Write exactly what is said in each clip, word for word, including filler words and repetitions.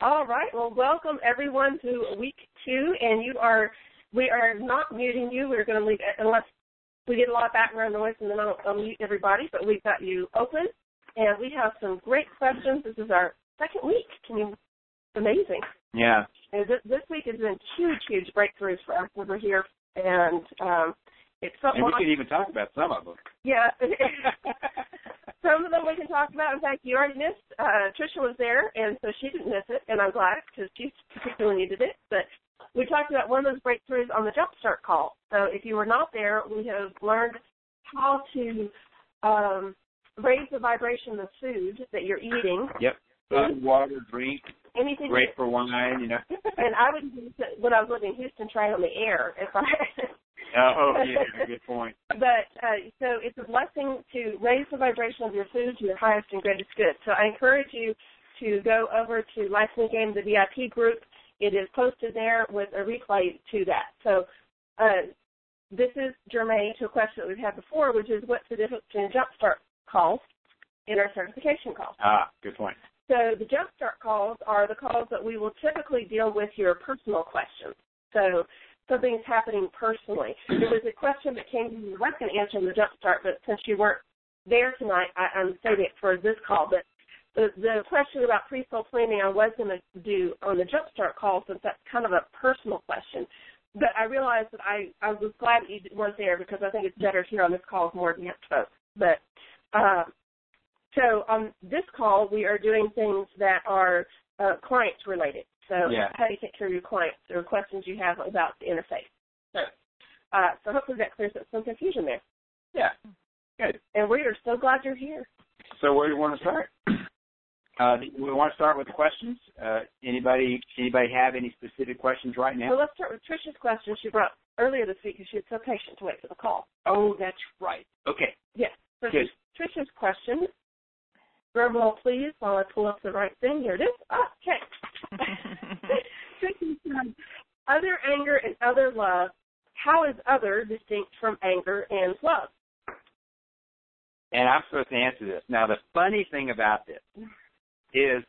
All right. Well, welcome everyone to week two, and you are we are not muting you. We're going to leave unless we get a lot of background noise, and then I'll, I'll mute everybody. But we've got you open, and we have some great questions. This is our second week. Can you? Amazing. Yeah. And this, this week has been huge, huge breakthroughs for us over here, and um, it's something. And we like, can even talk about some of them. Yeah. Some of them we can talk about. In fact, you already missed. Uh, Tricia was there, and so she didn't miss it, and I'm glad because she particularly needed it. But we talked about one of those breakthroughs on the Jumpstart call. So if you were not there, we have learned how to um, raise the vibration of food that you're eating. Yep. Food, water, drink. Anything. Great for wine, you know. And I would use it when I was living in Houston, try it on the air if I. Oh, yeah, good point. But uh, so it's a blessing to raise the vibration of your food to your highest and greatest good. So I encourage you to go over to Life in the Game, the V I P group. It is posted there with a replay to that. So uh, this is germane to a question that we've had before, which is what's the difference between Jumpstart calls and our certification calls? Ah, good point. So the Jumpstart calls are the calls that we will typically deal with your personal questions. So something's happening personally. There was a question that came to me. I was going to answer in the Jumpstart, but since you weren't there tonight, I, I'm saving it for this call. But the, the question about pre-soul planning I was going to do on the Jumpstart call, since that's kind of a personal question. But I realized that I, I was glad that you weren't there because I think it's better here on this call with more advanced folks. But uh, so on this call, we are doing things that are uh, clients related. So yeah. How do you take care of your clients or questions you have about the interface? So, uh, so hopefully that clears up some confusion there. Yeah, good. And we are so glad you're here. So where do you want to start? Uh, we want to start with the questions. Uh, anybody anybody have any specific questions right now? Well, let's start with Tricia's question she brought earlier this week because she was so patient to wait for the call. Oh, that's right. Okay. Yes. So good. Tricia's question. Drum roll, please, while I pull up the right thing. Here it is. Ah, okay. Tricia said, other anger and other love, how is other distinct from anger and love? And I'm supposed to answer this. Now, the funny thing about this is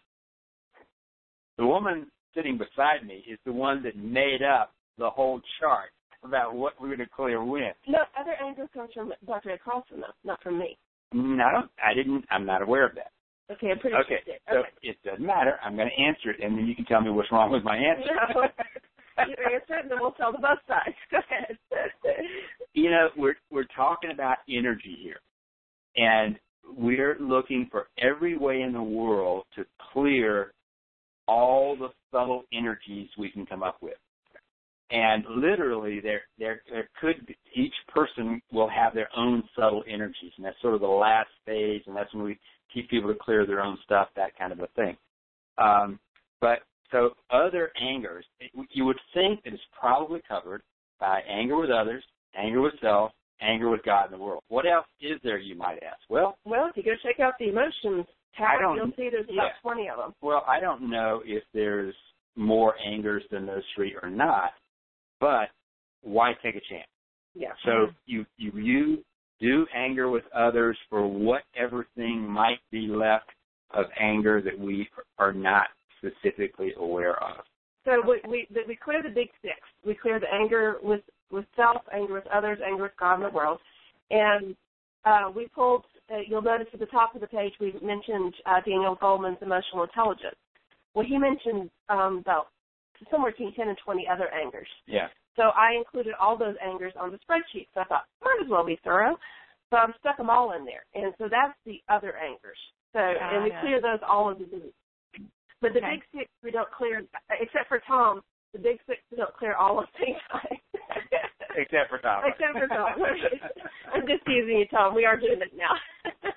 the woman sitting beside me is the one that made up the whole chart about what we would declare when. No, other anger comes from Doctor Ed Carlson, though, not from me. No, I didn't. I'm not aware of that. Okay, I'm pretty okay. sure. So okay, so it doesn't matter. I'm going to answer it, and then you can tell me what's wrong with my answer. No. You answer it, and then we'll tell the both sides. Go ahead. You know, we're we're talking about energy here, and we're looking for every way in the world to clear all the subtle energies we can come up with. And literally, there there there could be, each person will have their own subtle energies, and that's sort of the last phase, and that's when we teach people to clear their own stuff, that kind of a thing. Um, but so other angers, you would think that it's probably covered by anger with others, anger with self, anger with God and the world. What else is there, you might ask? Well, well, if you go check out the emotions tab, you'll see there's about yeah. twenty of them. Well, I don't know if there's more angers than those three or not, but why take a chance? Yeah. So mm-hmm. you, you you do anger with others for whatever thing might be left of anger that we are not specifically aware of. So we we, we clear the big six. We clear the anger with, with self, anger with others, anger with God and the world. And uh, we pulled, uh, you'll notice at the top of the page, we mentioned uh, Daniel Goleman's emotional intelligence. Well, he mentioned um, about somewhere between ten and twenty other angers. Yeah. So I included all those angers on the spreadsheet. So I thought, might as well be thorough. So I've stuck them all in there. And so that's the other angers. So, Got and we it. clear those all as a group. But the Okay. big six we don't clear, except for Tom, the big six we don't clear all at the same time. Except for Tom. Except for Tom. I'm just teasing you, Tom. We are doing it now.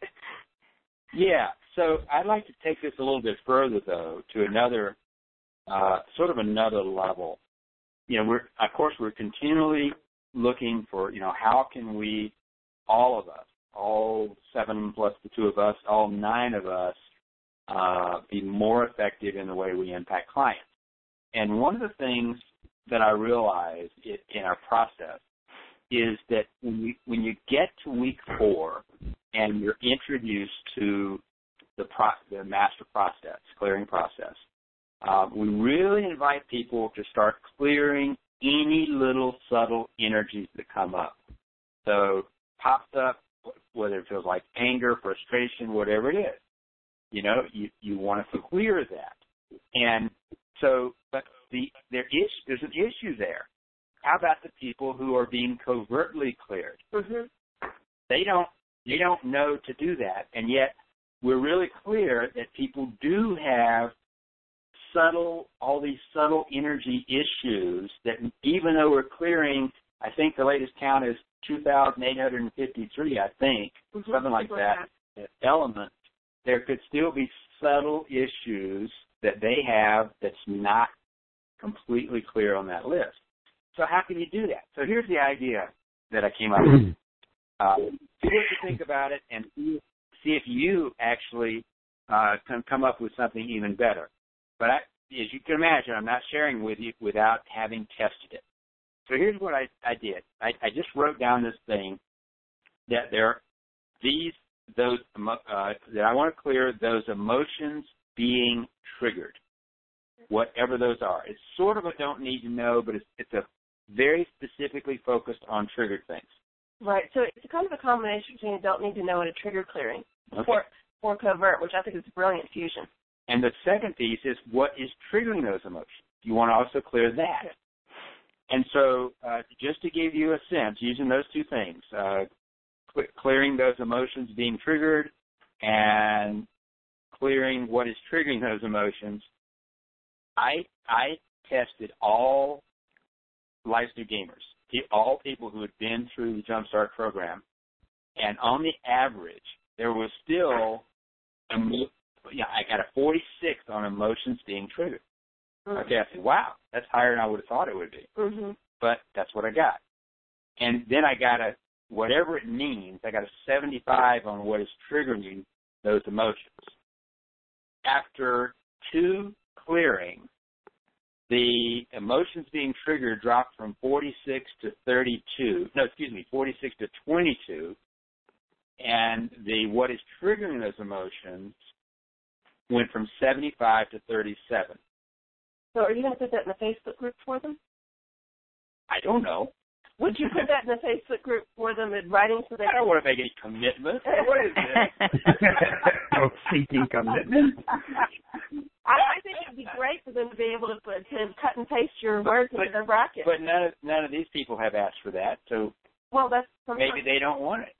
Yeah. So I'd like to take this a little bit further, though, to another, uh, sort of another level. You know, we're, of course, we're continually looking for, you know, how can we, all of us, all seven plus the two of us, all nine of us, uh, be more effective in the way we impact clients. And one of the things that I realized it, in our process is that when you, when you get to week four and you're introduced to the, pro, the master process, clearing process, uh, we really invite people to start clearing any little subtle energies that come up. So pops up, whether it feels like anger, frustration, whatever it is. You know, you, you want to clear that. And so, but the there is there's an issue there. How about the people who are being covertly cleared? Mm-hmm. They don't they don't know to do that, and yet we're really clear that people do have subtle, all these subtle energy issues that even though we're clearing, I think the latest count is two thousand eight hundred fifty-three, I think, mm-hmm. something like that, that, elements, there could still be subtle issues that they have that's not completely clear on that list. So how can you do that? So here's the idea that I came up with. Uh, see what you think about it and see if you actually uh, can come up with something even better. But I, as you can imagine, I'm not sharing with you without having tested it. So here's what I, I did. I, I just wrote down this thing that there are these, those, uh, that I want to clear those emotions being triggered, whatever those are. It's sort of a don't need to know, but it's, it's a very specifically focused on triggered things. Right. So it's kind of a combination between a don't need to know and a trigger clearing okay. for, for covert, which I think is a brilliant fusion. And the second piece is what is triggering those emotions. You want to also clear that. Okay. And so uh, just to give you a sense, using those two things, uh, cl- clearing those emotions being triggered and clearing what is triggering those emotions, I I tested all Life's New Gamers, all people who had been through the Jumpstart program, and on the average, there was still, emo- yeah, I got a forty-six on emotions being triggered. Mm-hmm. Okay, I said, wow, that's higher than I would have thought it would be. Mm-hmm. But that's what I got. And then I got a, whatever it means, I got a seventy-five on what is triggering those emotions. After two clearing, the emotions being triggered dropped from forty-six to thirty-two. No, excuse me, forty-six to twenty-two. And the what is triggering those emotions went from seventy-five to thirty-seven. So are you going to put that in the Facebook group for them? I don't know. Would you put that in the Facebook group for them in writing so they I don't want to make any commitment. What is this? Oh, seeking commitment. I, I think it would be great for them to be able to put to cut and paste your words into their bracket. But none of none of these people have asked for that, so well, that's maybe they don't want it.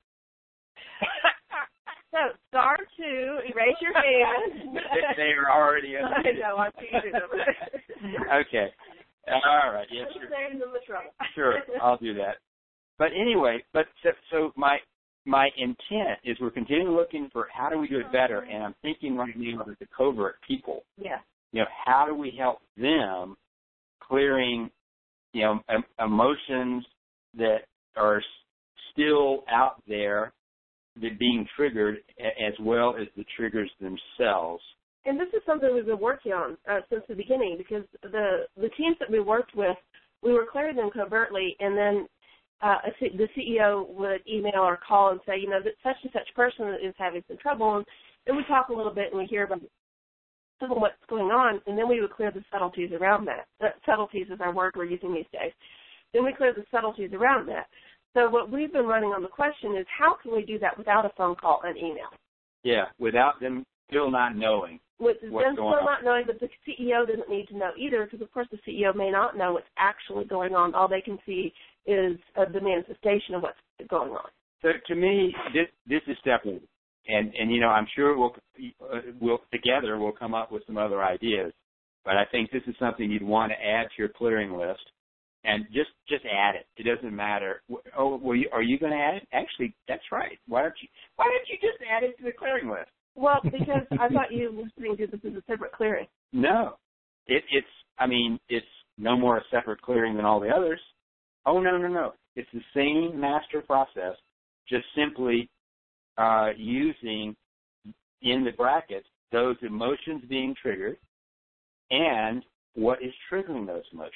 So star two, erase your hand. They are already. I know, I'm teasing them. Okay. All right. Yes, sure. Sure, I'll do that. But anyway, but so, so my my intent is we're continuing looking for how do we do it better, and I'm thinking right now of the covert people. Yeah. You know, how do we help them clearing, you know, em- emotions that are still out there that being triggered, as well as the triggers themselves. And this is something we've been working on uh, since the beginning, because the the teams that we worked with, we were clearing them covertly, and then uh, a C- the C E O would email or call and say, you know, that such and such person is having some trouble, and then we talk a little bit and we hear about some of what's going on, and then we would clear the subtleties around that. Uh, subtleties is our word we're using these days. Then we clear the subtleties around that. So what we've been running on the question is, how can we do that without a phone call and email? Yeah, without them still not knowing. With what's them going still on. not knowing, but the C E O doesn't need to know either, because of course the C E O may not know what's actually going on. All they can see is uh, the manifestation of what's going on. So to me, this this is step one, and and you know I'm sure we'll uh, we'll together we'll come up with some other ideas, but I think this is something you'd want to add to your clearing list, and just just add it. It doesn't matter. Oh, well, you, are you going to add it? Actually, that's right. Why don't you Why don't you just add it to the clearing list? Well, because I thought you were listening to this as a separate clearing. No, it, it's. I mean, it's no more a separate clearing than all the others. Oh no, no, no! It's the same master process, just simply uh, using in the brackets those emotions being triggered and what is triggering those emotions.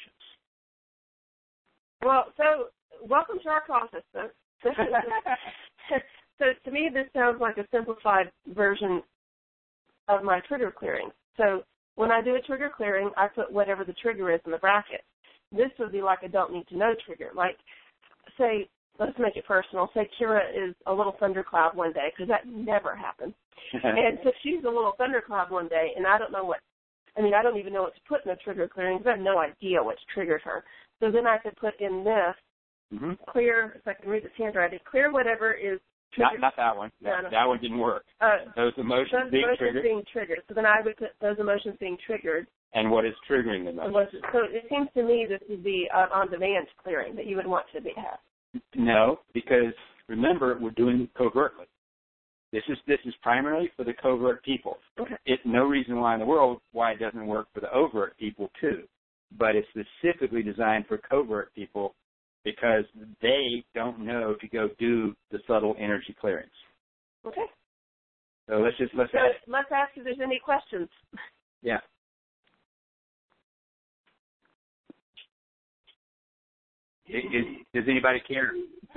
Well, so welcome to our process, folks. So to me, this sounds like a simplified version of my trigger clearing. So when I do a trigger clearing, I put whatever the trigger is in the bracket. This would be like a don't need to know trigger. Like, say, let's make it personal. Say Kira is a little thundercloud one day, because that never happens. And so she's a little thundercloud one day, and I don't know what, I mean, I don't even know what to put in a trigger clearing because I have no idea what's triggered her. So then I could put in this, mm-hmm. clear, if I can read this handwriting, clear whatever is triggered. Not, not that one. No, no. That one didn't work. Uh, those emotions those being emotions triggered. being triggered. So then I would put those emotions being triggered. And what is triggering them? So it seems to me this would be an on-demand clearing that you would want to be have. No, because remember, we're doing it covertly. This is this is primarily for the covert people. Okay. It's no reason why in the world why it doesn't work for the overt people too, but it's specifically designed for covert people because they don't know to go do the subtle energy clearings. Okay. So let's just let's so ask. let's ask if there's any questions. Yeah. Is, does anybody care?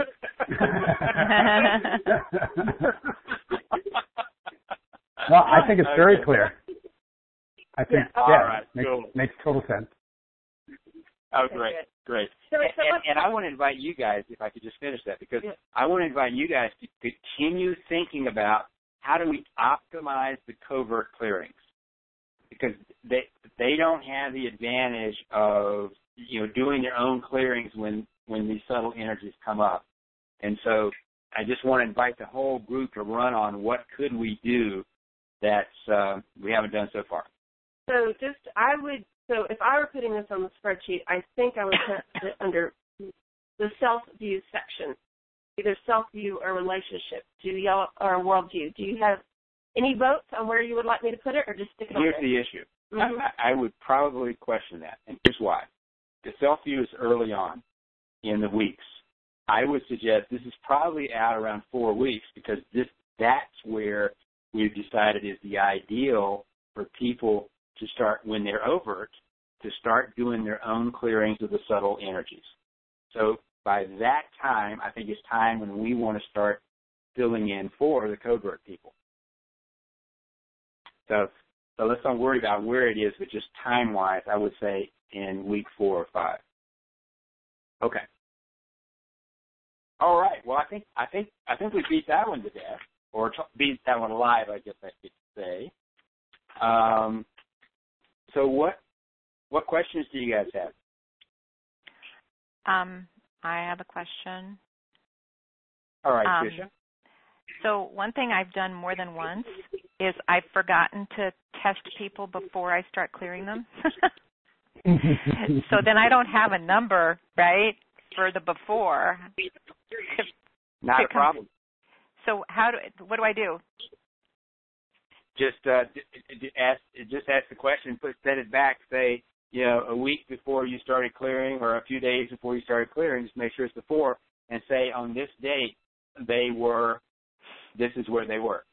Well, I think it's very okay. clear. I think, yeah, yeah, right, makes, cool. makes total sense. Oh, great, great. So, and, so and, and I want to invite you guys, if I could just finish that, because yeah. I want to invite you guys to continue thinking about how do we optimize the covert clearings, because they they don't have the advantage of you know doing their own clearings when when these subtle energies come up, and so I just want to invite the whole group to run on what could we do that uh, we haven't done so far. So just I would so if I were putting this on the spreadsheet, I think I would put it under the self-view section, either self-view or relationship. Do y'all or worldview? Do you have any votes on where you would like me to put it, or just stick it on Here's there? the issue. Mm-hmm. I, I would probably question that, and here's why. The self-view is early on in the weeks. I would suggest this is probably out around four weeks because this that's where we've decided is the ideal for people to start, when they're overt, to start doing their own clearings of the subtle energies. So by that time, I think it's time when we want to start filling in for the covert people. So, so let's not worry about where it is, but just time-wise, I would say in week four or five. Okay. All right. Well, I think I think I think we beat that one to death, or t- beat that one alive, I guess I could say. Um, so, what what questions do you guys have? Um, I have a question. All right, um, Tricia. So, one thing I've done more than once is I've forgotten to test people before I start clearing them. So then I don't have a number, right, for the before. Not a problem. So how do what do I do? Just uh, d- d- ask. Just ask the question. Put set it back. Say, you know, a week before you started clearing, or a few days before you started clearing. Just make sure it's before, and say on this date they were. This is where they were.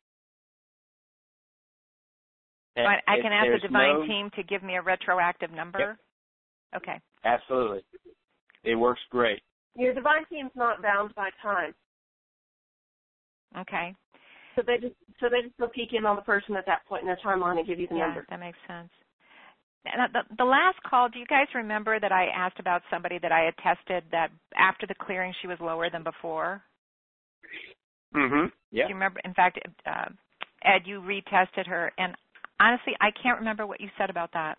And I, I can ask the Divine no, team to give me a retroactive number. Yep. Okay. Absolutely. It works great. Your Divine team's not bound by time. Okay. So they just so they just go peek in on the person at that point in their timeline and give you the yeah, number. That makes sense. And the, the last call, do you guys remember that I asked about somebody that I had tested that after the clearing she was lower than before? Mm-hmm. Yeah. Do you remember? In fact, uh, Ed, you retested her, and honestly, I can't remember what you said about that.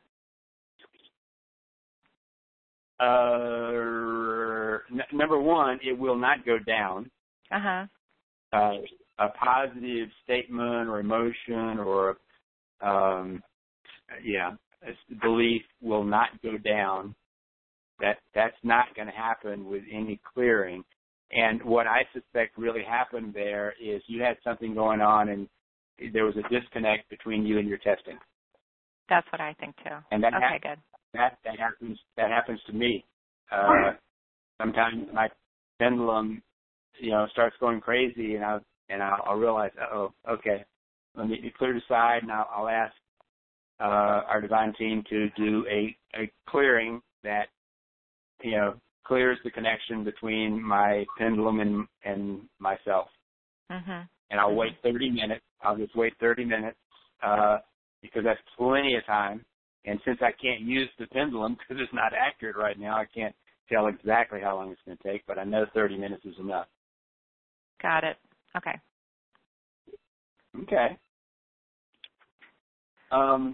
Uh, n- number one, it will not go down. Uh-huh. Uh, a positive statement or emotion or, um, yeah, a belief will not go down. That that's not going to happen with any clearing. And what I suspect really happened there is you had something going on and there was a disconnect between you and your testing. That's what I think too. And that okay, ha- good. That that happens. That happens to me. Uh, sometimes my pendulum, you know, starts going crazy, and I and I'll, I'll realize, oh, okay, let me clear the side, and I'll, I'll ask uh, our Divine team to do a, a clearing that, you know, clears the connection between my pendulum and and myself. Mm-hmm. And I'll mm-hmm. wait thirty minutes. I'll just wait thirty minutes uh, because that's plenty of time And since I can't use the pendulum because it's not accurate right now, I can't tell exactly how long it's going to take, but I know thirty minutes is enough. Got it. Okay. Okay. Um,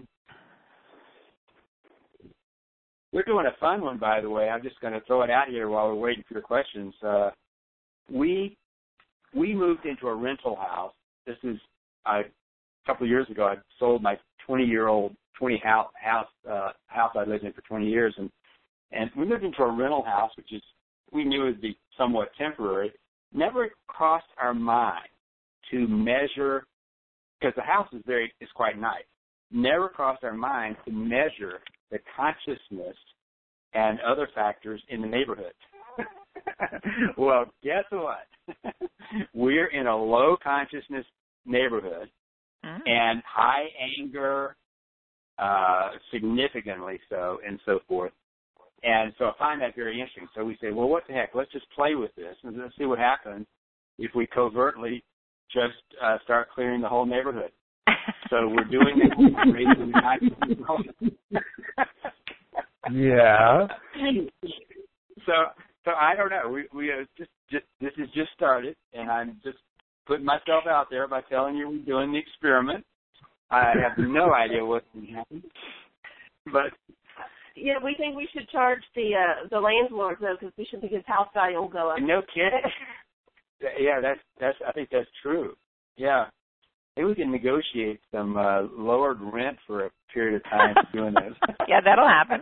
we're doing a fun one, by the way. I'm just going to throw it out here while we're waiting for your questions. Uh, we we moved into a rental house. This is I, a couple of years ago. I sold my twenty-year-old, twenty house house uh, house I lived in for twenty years, and and we moved into a rental house, which is we knew would be somewhat temporary. Never crossed our mind to measure, because the house is very is quite nice. Never crossed our mind to measure the consciousness and other factors in the neighborhood. Well, guess what? We're in a low consciousness neighborhood, mm. and high anger, uh, significantly so, and so forth. And so I find that very interesting. So we say, well, what the heck? Let's just play with this and let's see what happens if we covertly just uh, start clearing the whole neighborhood. So we're doing it. Yeah. So, so I don't know. We we uh, just just this has just started, and I'm just putting myself out there by telling you we're doing the experiment. I have no idea what's going to happen, but yeah, we think we should charge the uh, the landlord though, because we should think his house value will go up. No kidding. Yeah, that's that's. I think that's true. Yeah. Maybe we can negotiate some uh, lowered rent for a period of time doing this. Yeah, that'll happen.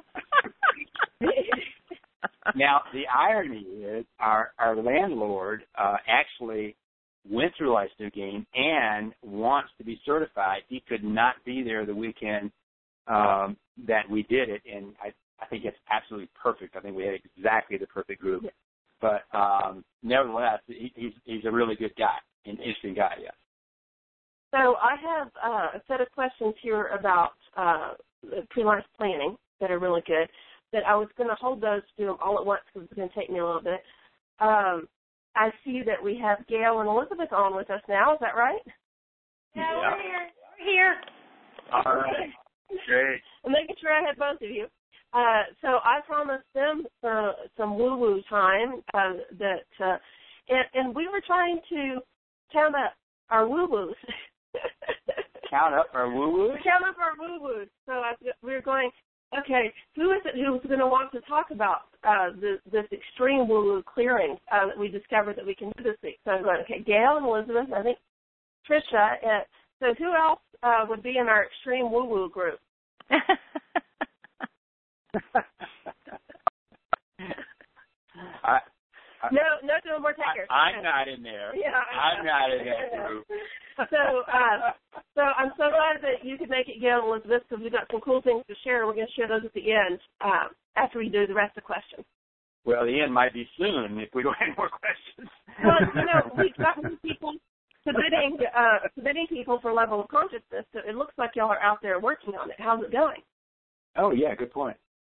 Now, the irony is our, our landlord uh, actually went through Life's New Game and wants to be certified. He could not be there the weekend um, that we did it, and I, I think it's absolutely perfect. I think we had exactly the perfect group. Yeah. But um, nevertheless, he, he's, he's a really good guy, an interesting guy, yeah. So I have uh, a set of questions here about uh, pre-life planning that are really good, that I was going to hold those to do them all at once because it's going to take me a little bit. Um, I see that we have Gail and Elizabeth on with us now. Is that right? Yeah, yeah. We're here. We're here. All right. Great. I'm making sure I have both of you. Uh, so I promised them uh, some woo-woo time uh, that, uh, and, and we were trying to count up our woo-woos. Count up our woo-woos? Count up our woo-woos. So I, we were going, okay, who is it who's going to want to talk about uh, the, this extreme woo-woo clearing uh, that we discovered that we can do this week? So I'm going, okay, Gail and Elizabeth, I think Tricia. Uh, so who else uh, would be in our extreme woo-woo group? I, I, no, no, no more takers. I, I'm not in there. Yeah, I'm not in that group. So, uh, so I'm so glad that you could make it, Gail and Elizabeth, because we've got some cool things to share. We're going to share those at the end uh, after we do the rest of the questions. Well, the end might be soon if we don't have more questions. Well, you know, we've got people submitting, uh, submitting people for level of consciousness, so it looks like y'all are out there working on it. How's it going? Oh, yeah, good point.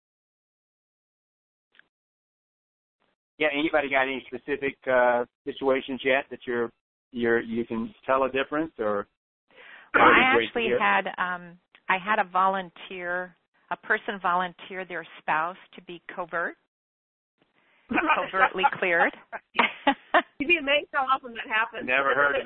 Yeah, anybody got any specific uh, situations yet that you're you're you can tell a difference, or? Well, I actually had um, I had a volunteer, a person volunteer their spouse to be covert, covertly cleared. You'd be amazed how often that happens. Never heard of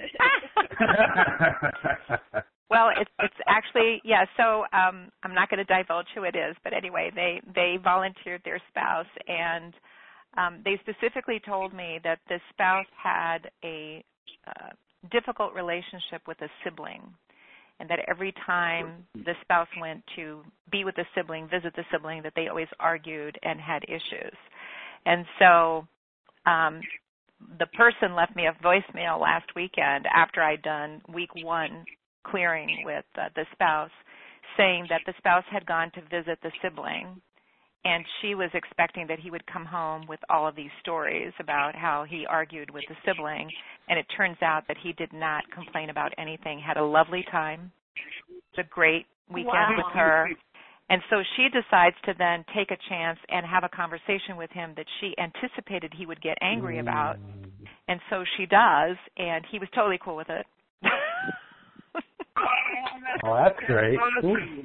that one. Well, it's it's actually yeah. So um, I'm not going to divulge who it is, but anyway, they they volunteered their spouse and. Um, they specifically told me that the spouse had a uh, difficult relationship with a sibling, and that every time the spouse went to be with the sibling, visit the sibling, that they always argued and had issues. And so um, the person left me a voicemail last weekend after I'd done week one clearing with uh, the spouse, saying that the spouse had gone to visit the sibling, and she was expecting that he would come home with all of these stories about how he argued with the sibling, and it turns out that he did not complain about anything, had a lovely time. It was a great weekend wow. with her. And so she decides to then take a chance and have a conversation with him that she anticipated he would get angry about. And so she does, and he was totally cool with it. Oh, that's great.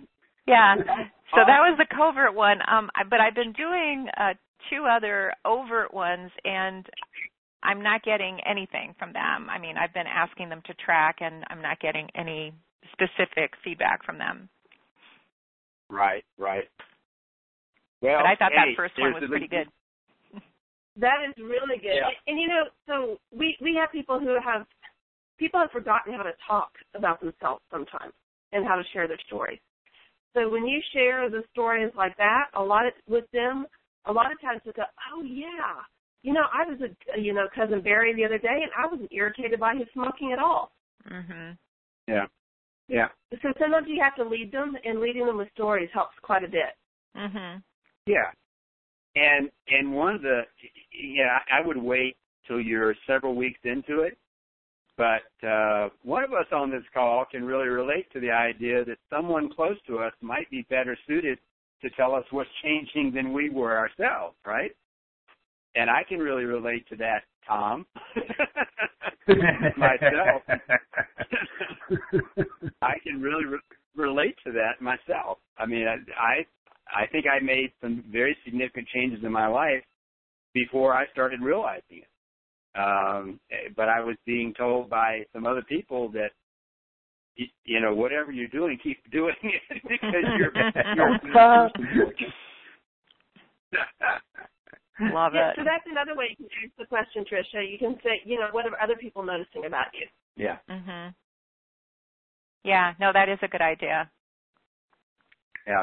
Yeah. So that was the covert one. Um, I, but I've been doing uh, two other overt ones, and I'm not getting anything from them. I mean, I've been asking them to track, and I'm not getting any specific feedback from them. Right, right. Well, but I thought hey, that first one was pretty good. That is really good. Yeah. And, and, you know, so we, we have people who have, people have forgotten how to talk about themselves sometimes and how to share their stories. So when you share the stories like that, a lot of, with them, a lot of times they go, oh, yeah. You know, I was a, you know, Cousin Barry the other day, and I wasn't irritated by his smoking at all. Mm-hmm. Yeah. Yeah. So sometimes you have to lead them, and leading them with stories helps quite a bit. Mm-hmm. Yeah. And and one of the, yeah, I would wait till you're several weeks into it. But uh, one of us on this call can really relate to the idea that someone close to us might be better suited to tell us what's changing than we were ourselves, right? And I can really relate to that, Tom, myself. I can really re- relate to that myself. I mean, I, I I think I made some very significant changes in my life before I started realizing it. Um, but I was being told by some other people that, you, you know, whatever you're doing, keep doing it because you're, you're Love yeah, it. So that's another way you can ask the question, Tricia. You can say, you know, what are other people noticing about you? Yeah. Mhm. Yeah. No, that is a good idea. Yeah.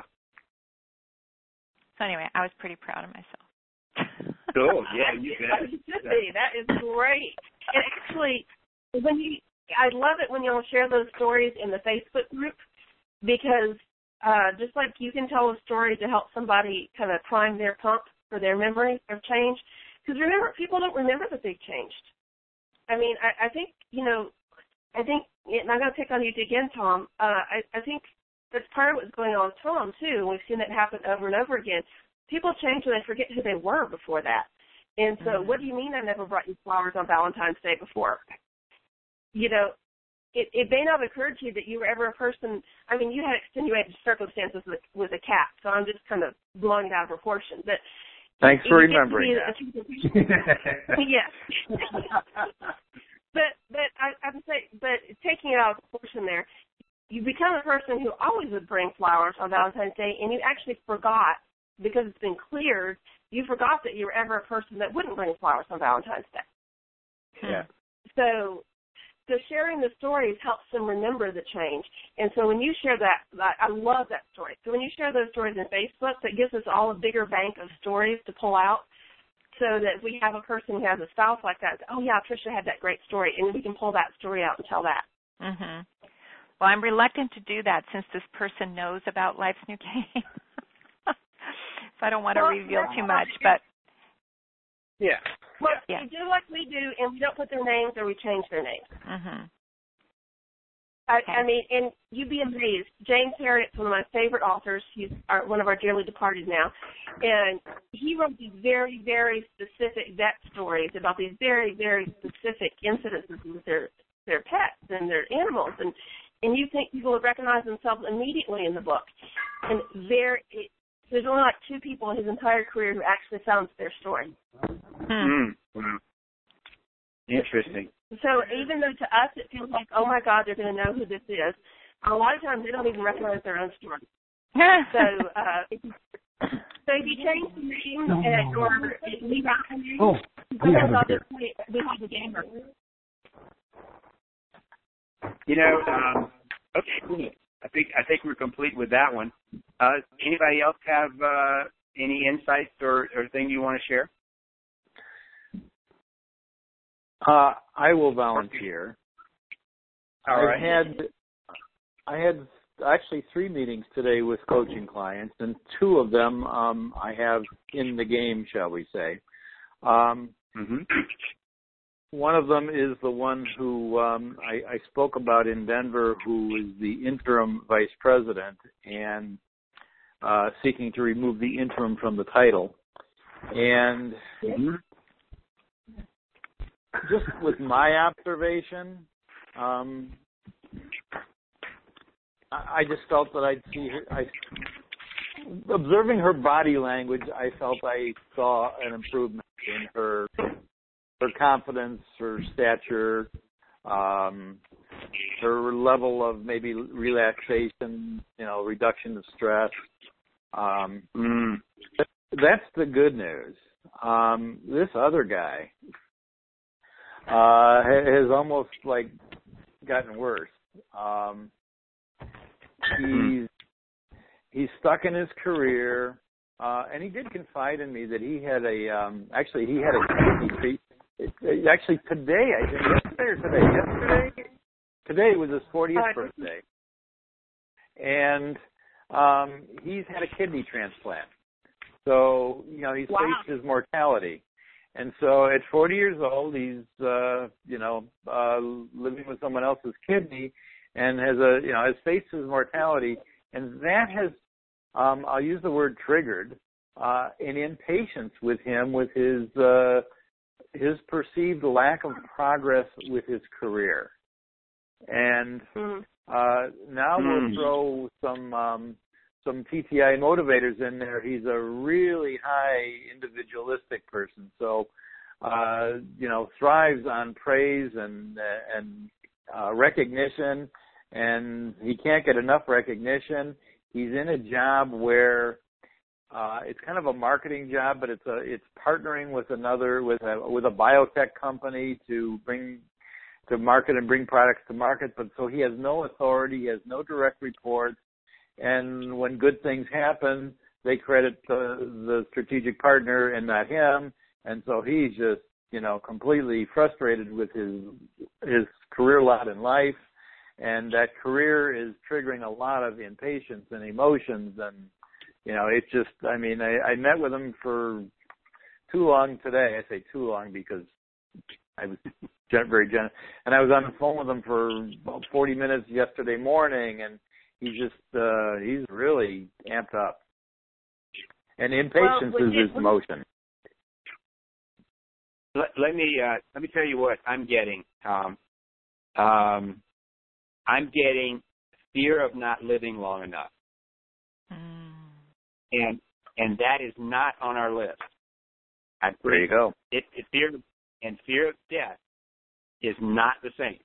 So anyway, I was pretty proud of myself. Cool. Yeah, you bet. You should be. That is great. And actually, when you, I love it when you'll share those stories in the Facebook group because uh, just like you can tell a story to help somebody kind of prime their pump for their memory of change. Because remember, people don't remember that they've changed. I mean, I, I think, you know, I think, and I'm going to pick on you again, Tom, uh, I, I think that's part of what's going on with Tom, too. We've seen it happen over and over again. People change when they forget who they were before that. And so mm-hmm. What do you mean I never brought you flowers on Valentine's Day before? You know, it, it may not have occurred to you that you were ever a person, I mean, you had extenuated circumstances with, with a cat, so I'm just kind of blowing it out of proportion. But Thanks for remembering that. Yes. but but I, I'm saying, but taking it out of proportion there, you become a person who always would bring flowers on Valentine's Day, and you actually forgot, because it's been cleared, you forgot that you were ever a person that wouldn't bring flowers on Valentine's Day. Yeah. So, so sharing the stories helps them remember the change. And so when you share that, I love that story. So when you share those stories in Facebook, that gives us all a bigger bank of stories to pull out so that if we have a person who has a spouse like that, oh, yeah, Tricia had that great story, and we can pull that story out and tell that. Mm-hmm. Well, I'm reluctant to do that since this person knows about Life's New Game. So I don't want to well, reveal too much, but... Yeah. Well, yeah. we do like we do, and we don't put their names or we change their names. Mm-hmm. I, okay. I mean, and you'd be amazed. James Harriet's one of my favorite authors. He's our, one of our dearly departed now. And he wrote these very, very specific vet stories about these very, very specific incidences with their, their pets and their animals. And, and you think people would recognize themselves immediately in the book. And there, it, there's only like two people in his entire career who actually found their story. Hmm. Wow. Interesting. So even though to us it feels like, oh, my God, they're going to know who this is, a lot of times they don't even recognize their own story. so, uh, if you, so if you change the name and, or if we write the name, oh, sometimes I'll just play behind the gamer. You know, um, okay, I think I think we're complete with that one. Uh, anybody else have uh, any insights or, or thing you want to share? Uh, I will volunteer. All I right. had I had actually three meetings today with coaching clients, and two of them um, I have in the game, shall we say. Um, mm-hmm. One of them is the one who um, I, I spoke about in Denver, who is the interim vice president and uh, seeking to remove the interim from the title. And mm-hmm. just with my observation, um, I just felt that I'd see her. I, observing her body language, I felt I saw an improvement in her her confidence, her stature, um, her level of maybe relaxation, you know, reduction of stress. Um, mm. That's the good news. Um, this other guy uh, has almost like gotten worse. Um, he's he's stuck in his career, uh, and he did confide in me that he had a um, actually he had a kidney treatment. It, it, actually today, I think yesterday or today, yesterday, today was his fortieth birthday, and um, he's had a kidney transplant. So, you know, he's wow. faced his mortality. And so at forty years old, he's, uh, you know, uh, living with someone else's kidney and has a, you know, has faced his mortality. And that has, um, I'll use the word triggered, uh, an impatience with him, with his, uh, his perceived lack of progress with his career. And, mm. uh, now mm. we'll throw some, um, some T T I motivators in there. He's a really high individualistic person, so uh, you know, thrives on praise and and uh, recognition, and he can't get enough recognition. He's in a job where uh, it's kind of a marketing job, but it's a it's partnering with another with a with a biotech company to bring to market and bring products to market. But so he has no authority, he has no direct reports. And when good things happen, they credit the, the strategic partner and not him. And so he's just, you know, completely frustrated with his his career lot in life. And that career is triggering a lot of impatience and emotions. And, you know, it's just, I mean, I, I met with him for too long today. I say too long because I was very generous. And I was on the phone with him for about forty minutes yesterday morning, and he's just, uh, he's really amped up. And impatience well, is his emotion. Let, let me, uh, let me tell you what I'm getting, Tom. Um, I'm getting fear of not living long enough. Mm. And, and that is not on our list. I there you go. It, it fear and fear of death is not the same.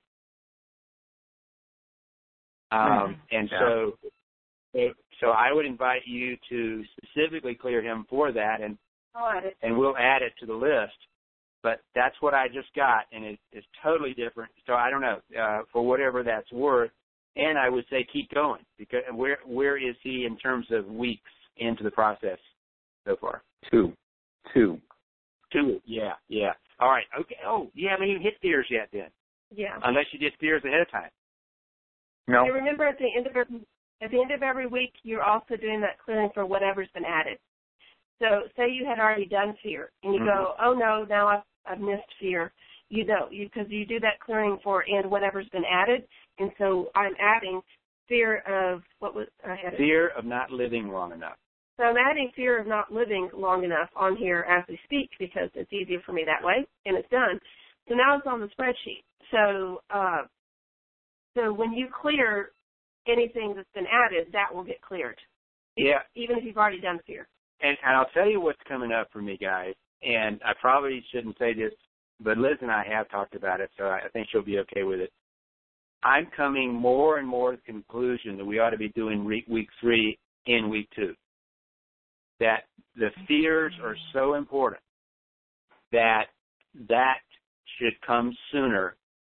Um, and yeah. so, so I would invite you to specifically clear him for that, and and we'll add it to the list. But that's what I just got, and it, it's totally different. So I don't know, uh, for whatever that's worth. And I would say keep going, because where where is he in terms of weeks into the process so far? Two, two, two. Yeah, yeah. All right. Okay. Oh, you haven't even hit fears yet, then. Yeah. Unless you did fears ahead of time. No. And remember, at the end of every, at the end of every week, you're also doing that clearing for whatever's been added. So, say you had already done fear, and you mm-hmm. go, "Oh no, now I've, I've missed fear." You know, because you, you do that clearing for and whatever's been added, and so I'm adding fear of what was I had fear of not living long enough. So I'm adding fear of not living long enough on here as we speak because it's easier for me that way, and it's done. So now it's on the spreadsheet. So. Uh, So when you clear anything that's been added, that will get cleared. Yeah. Even if you've already done fear. And, and I'll tell you what's coming up for me, guys. And I probably shouldn't say this, but Liz and I have talked about it, so I think she'll be okay with it. I'm coming more and more to the conclusion that we ought to be doing week, week three in week two. That the fears are so important that that should come sooner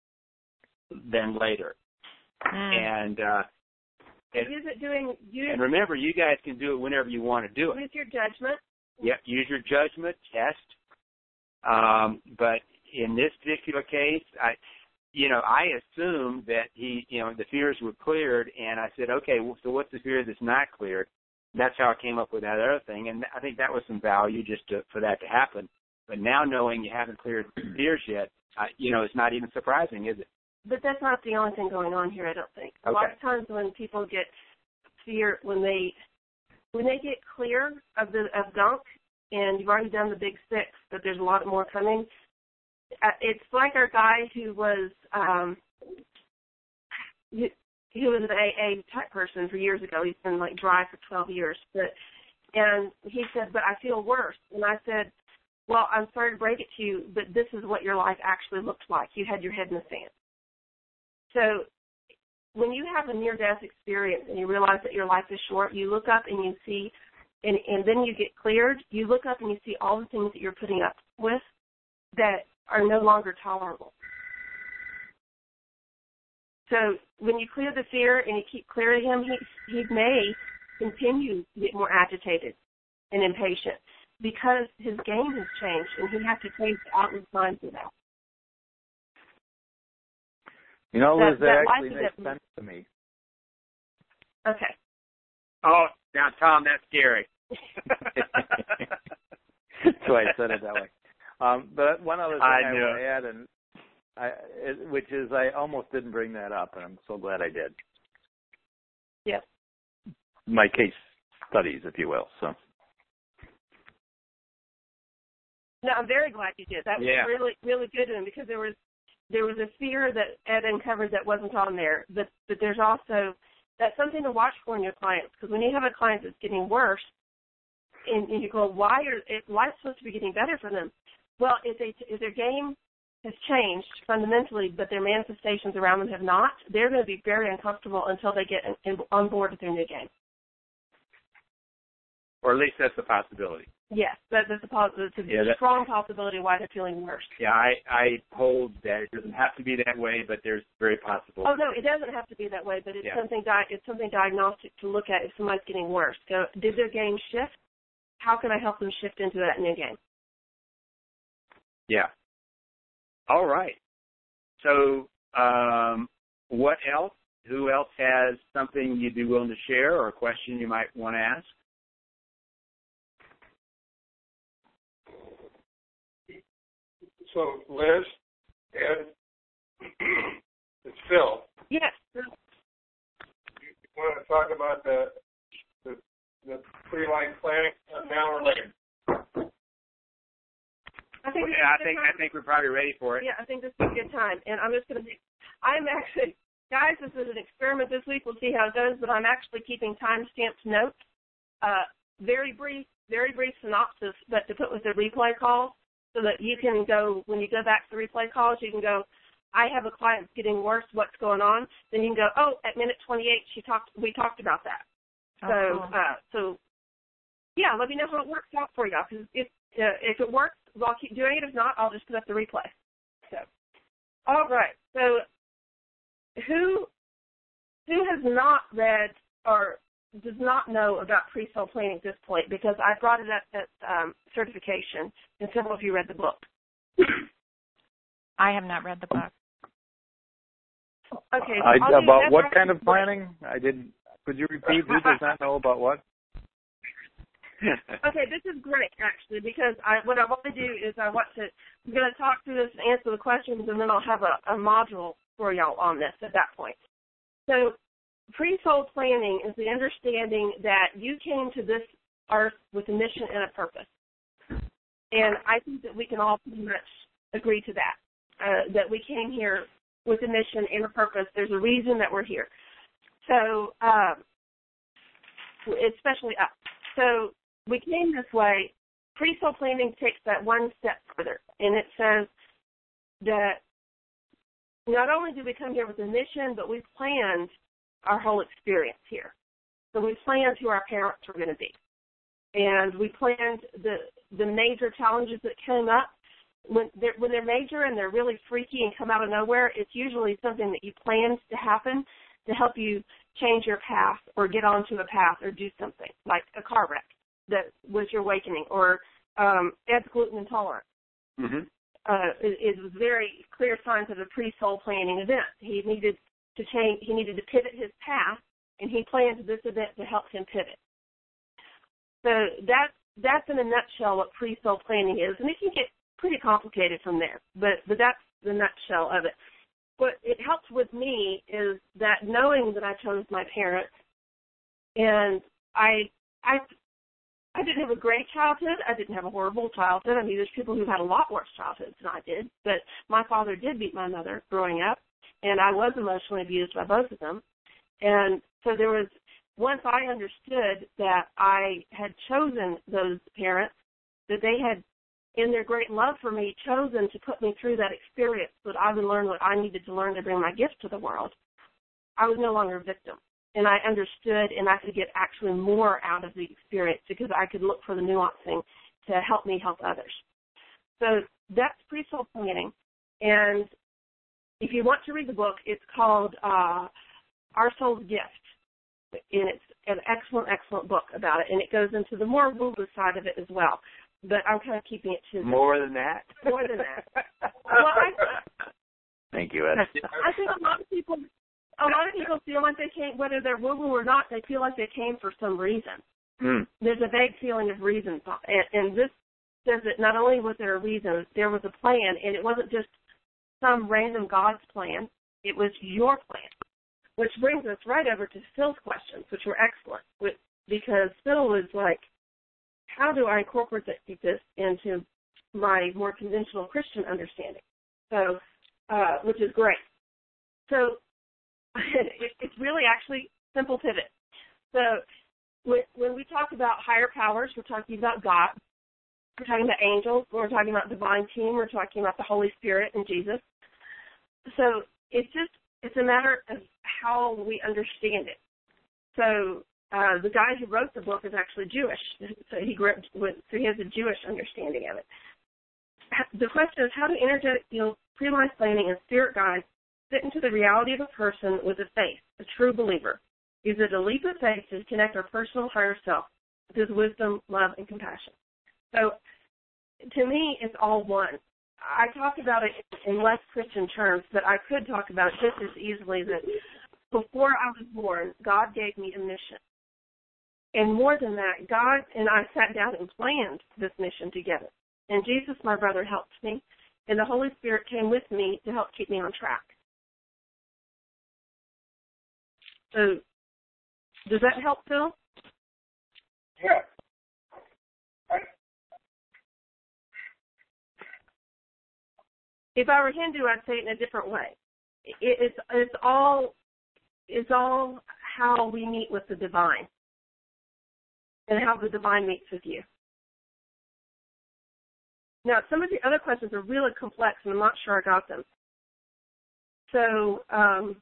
than later. Mm. And uh, and, use it doing, use, and remember, you guys can do it whenever you want to do it. Use your judgment. Yep, use your judgment, test. Um, but in this particular case, I, you know, I assumed that he, you know, the fears were cleared, and I said, okay, well, so what's the fear that's not cleared? That's how I came up with that other thing, and I think that was some value just to, for that to happen. But now knowing you haven't cleared fears yet, uh, you know, it's not even surprising, is it? But that's not the only thing going on here, I don't think. Okay. A lot of times when people get fear, when they when they get clear of the of gunk, and you've already done the big six, but there's a lot more coming. Uh, it's like our guy who was, um, you, he was an A A type person for years ago. He's been like dry for twelve years, but and he said, but I feel worse. And I said, well, I'm sorry to break it to you, but this is what your life actually looked like. You had your head in the sand. So when you have a near-death experience and you realize that your life is short, you look up and you see, and, and then you get cleared, you look up and you see all the things that you're putting up with that are no longer tolerable. So when you clear the fear and you keep clearing him, he, he may continue to get more agitated and impatient because his game has changed and he has to change the outward signs of that. You know, Liz, that, that actually makes that, sense to me. Okay. Oh, now, Tom, that's scary. That's why I said it that way. Um, but one other thing I, I want to add, and I, it, which is I almost didn't bring that up, and I'm so glad I did. Yes. My case studies, if you will. So. No, I'm very glad you did. That was yeah. really, really good to him because there was there was a fear that Ed uncovered that wasn't on there. But but there's also that's something to watch for in your clients because when you have a client that's getting worse, and, and you go, why are if life's supposed to be getting better for them? Well, if they if their game has changed fundamentally, but their manifestations around them have not, they're going to be very uncomfortable until they get in, in, on board with their new game. Or at least that's a possibility. Yes, that, that's a, positive, it's a yeah, that, strong possibility why they're feeling worse. Yeah, I, I hold that it doesn't have to be that way, but there's very possible. Oh no, it doesn't have to be that way, but it's yeah. something di- it's something diagnostic to look at if somebody's getting worse. So, did their game shift? How can I help them shift into that new game? Yeah. All right. So, um, what else? Who else has something you'd be willing to share or a question you might want to ask? So, Liz, Ed, it's Phil. Yes. You want to talk about the the, the pre-line planning now or later? I think well, yeah, I think I think we're probably ready for it. Yeah, I think this is a good time, and I'm just going to. I'm actually, guys, this is an experiment this week. We'll see how it goes, but I'm actually keeping time-stamped notes. Uh, very brief, very brief synopsis, but to put with the replay calls. So that you can go, when you go back to the replay calls, you can go, I have a client that's getting worse, what's going on? Then you can go, oh, at minute twenty-eight, she talked. we talked about that. Oh, so, cool. uh, so, yeah, let me know how it works out for you. Because if, uh, if it works, well, I'll keep doing it. If not, I'll just put up the replay. So, all right. So who who has not read or does not know about pre-soul planning at this point, because I brought it up at um, certification, and several of you read the book. I have not read the book. Okay. So I, about what right kind of planning? I didn't. Could you repeat? Who does not know about what? Okay, this is great actually, because I what I want to do is I want to I'm going to talk through this and answer the questions, and then I'll have a, a module for y'all on this at that point. So. Pre-soul planning is the understanding that you came to this earth with a mission and a purpose. And I think that we can all pretty much agree to that, uh, that we came here with a mission and a purpose. There's a reason that we're here. So, um, especially us. So we came this way. Pre-soul planning takes that one step further, and it says that not only do we come here with a mission, but we've planned our whole experience here. So we planned who our parents were going to be. And we planned the the major challenges that came up. When they're, when they're major and they're really freaky and come out of nowhere, it's usually something that you planned to happen to help you change your path or get onto a path or do something, like a car wreck that was your awakening, or um, Ed's gluten intolerant. Mm-hmm. Uh, it, it was very clear signs of a pre-soul planning event. He needed to change, he needed to pivot his path, and he planned this event to help him pivot. So that, that's in a nutshell what pre-soul planning is, and it can get pretty complicated from there, but, but that's the nutshell of it. What it helped with me is that knowing that I chose my parents, and I, I, I didn't have a great childhood. I didn't have a horrible childhood. I mean, there's people who had a lot worse childhoods than I did, but my father did beat my mother growing up, and I was emotionally abused by both of them. And so there was, once I understood that I had chosen those parents, that they had, in their great love for me, chosen to put me through that experience so that I would learn what I needed to learn to bring my gift to the world, I was no longer a victim. And I understood, and I could get actually more out of the experience because I could look for the nuancing to help me help others. So that's pre-soul planning. And if you want to read the book, it's called uh, Our Soul's Gift. And it's an excellent, excellent book about it. And it goes into the more woo-woo side of it as well. But I'm kind of keeping it to more than that. More than that. Well, I, Thank you, Ed. I think a lot of people, a lot of people feel like they came, whether they're woo-woo or not, they feel like they came for some reason. Mm. There's a vague feeling of reason, and, and this says that not only was there a reason, there was a plan, and it wasn't just some random God's plan. It was your plan, which brings us right over to Phil's questions, which were excellent, with, because Phil was like, how do I incorporate this into my more conventional Christian understanding? So, uh, which is great. So it, it's really actually simple pivot. So when, when we talk about higher powers, we're talking about God. We're talking about angels. We're talking about divine team. We're talking about the Holy Spirit and Jesus. So it's just, it's a matter of how we understand it. So uh, the guy who wrote the book is actually Jewish. So he grew up with, so he has a Jewish understanding of it. The question is, how do energetic fields, pre-life planning, and spirit guides fit into the reality of a person with a faith, a true believer? Is it a leap of faith to connect our personal higher self with his wisdom, love, and compassion? So to me, it's all one. I talk about it in less Christian terms, but I could talk about it just as easily that before I was born, God gave me a mission. And more than that, God and I sat down and planned this mission together. And Jesus, my brother, helped me, and the Holy Spirit came with me to help keep me on track. So does that help, Phil? Yeah. If I were Hindu, I'd say it in a different way. It, it's it's all it's all how we meet with the divine, and how the divine meets with you. Now, some of the other questions are really complex, and I'm not sure I got them. So, um,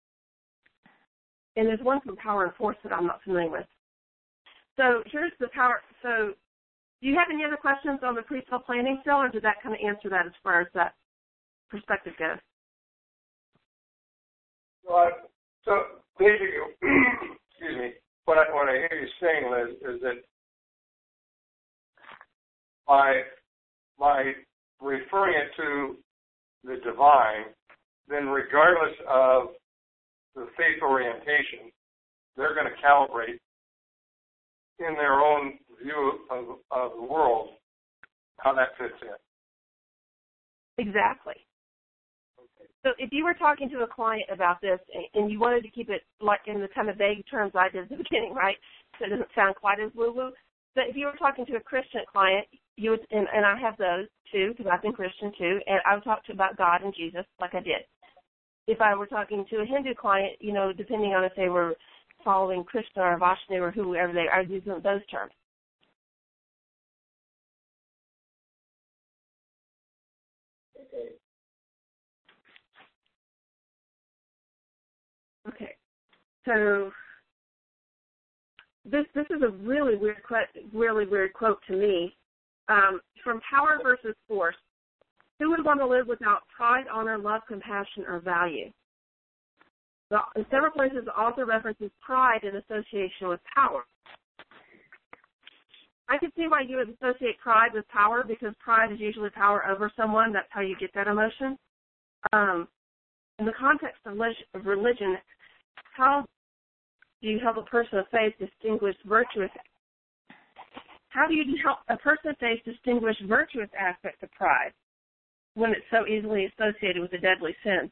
and there's one from Power and Force that I'm not familiar with. So here's the power. So, do you have any other questions on the pre-soul planning, Phil, or did that kind of answer that as far as that perspective goes? Well, so basically, excuse me, what I, what I hear you saying, Liz, is that by, by referring it to the divine, then regardless of the faith orientation, they're going to calibrate in their own view of, of the world how that fits in. Exactly. So if you were talking to a client about this and you wanted to keep it like in the kind of vague terms I did at the beginning, right, so it doesn't sound quite as woo-woo, but if you were talking to a Christian client, you would, and, and I have those too because I've been Christian too, and I would talk to about God and Jesus like I did. If I were talking to a Hindu client, you know, depending on if they were following Krishna or Vishnu or whoever they are, I would use those terms. Okay, so this this is a really weird really weird quote to me. Um, from Power versus Force, who would want to live without pride, honor, love, compassion, or value? The, in several places, the author references pride in association with power. I can see why you would associate pride with power because pride is usually power over someone. That's how you get that emotion. Um, in the context of religion, how do you help a person of faith distinguish virtuous? How do you help a person of faith distinguish virtuous aspects of pride when it's so easily associated with a deadly sin?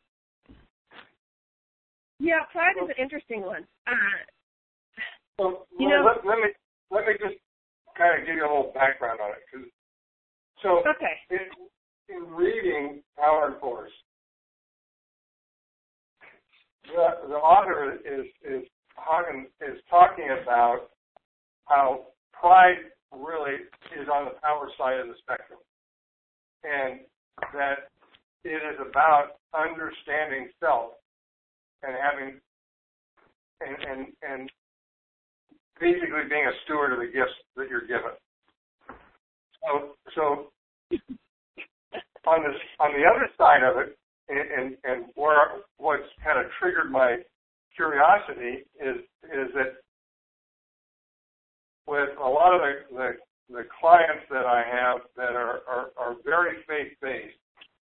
Yeah, pride is an interesting one. Uh, well, you know, let, let me let me just kind of give you a little background on it. Cause, so, okay. in, in reading Power and Force, the, the author is is talking is talking about how pride really is on the power side of the spectrum, and that it is about understanding self and having and and, and basically being a steward of the gifts that you're given. So, so on this, on the other side of it, and, and, and where what's kind of triggered my curiosity is is that with a lot of the, the, the clients that I have that are, are, are very faith-based,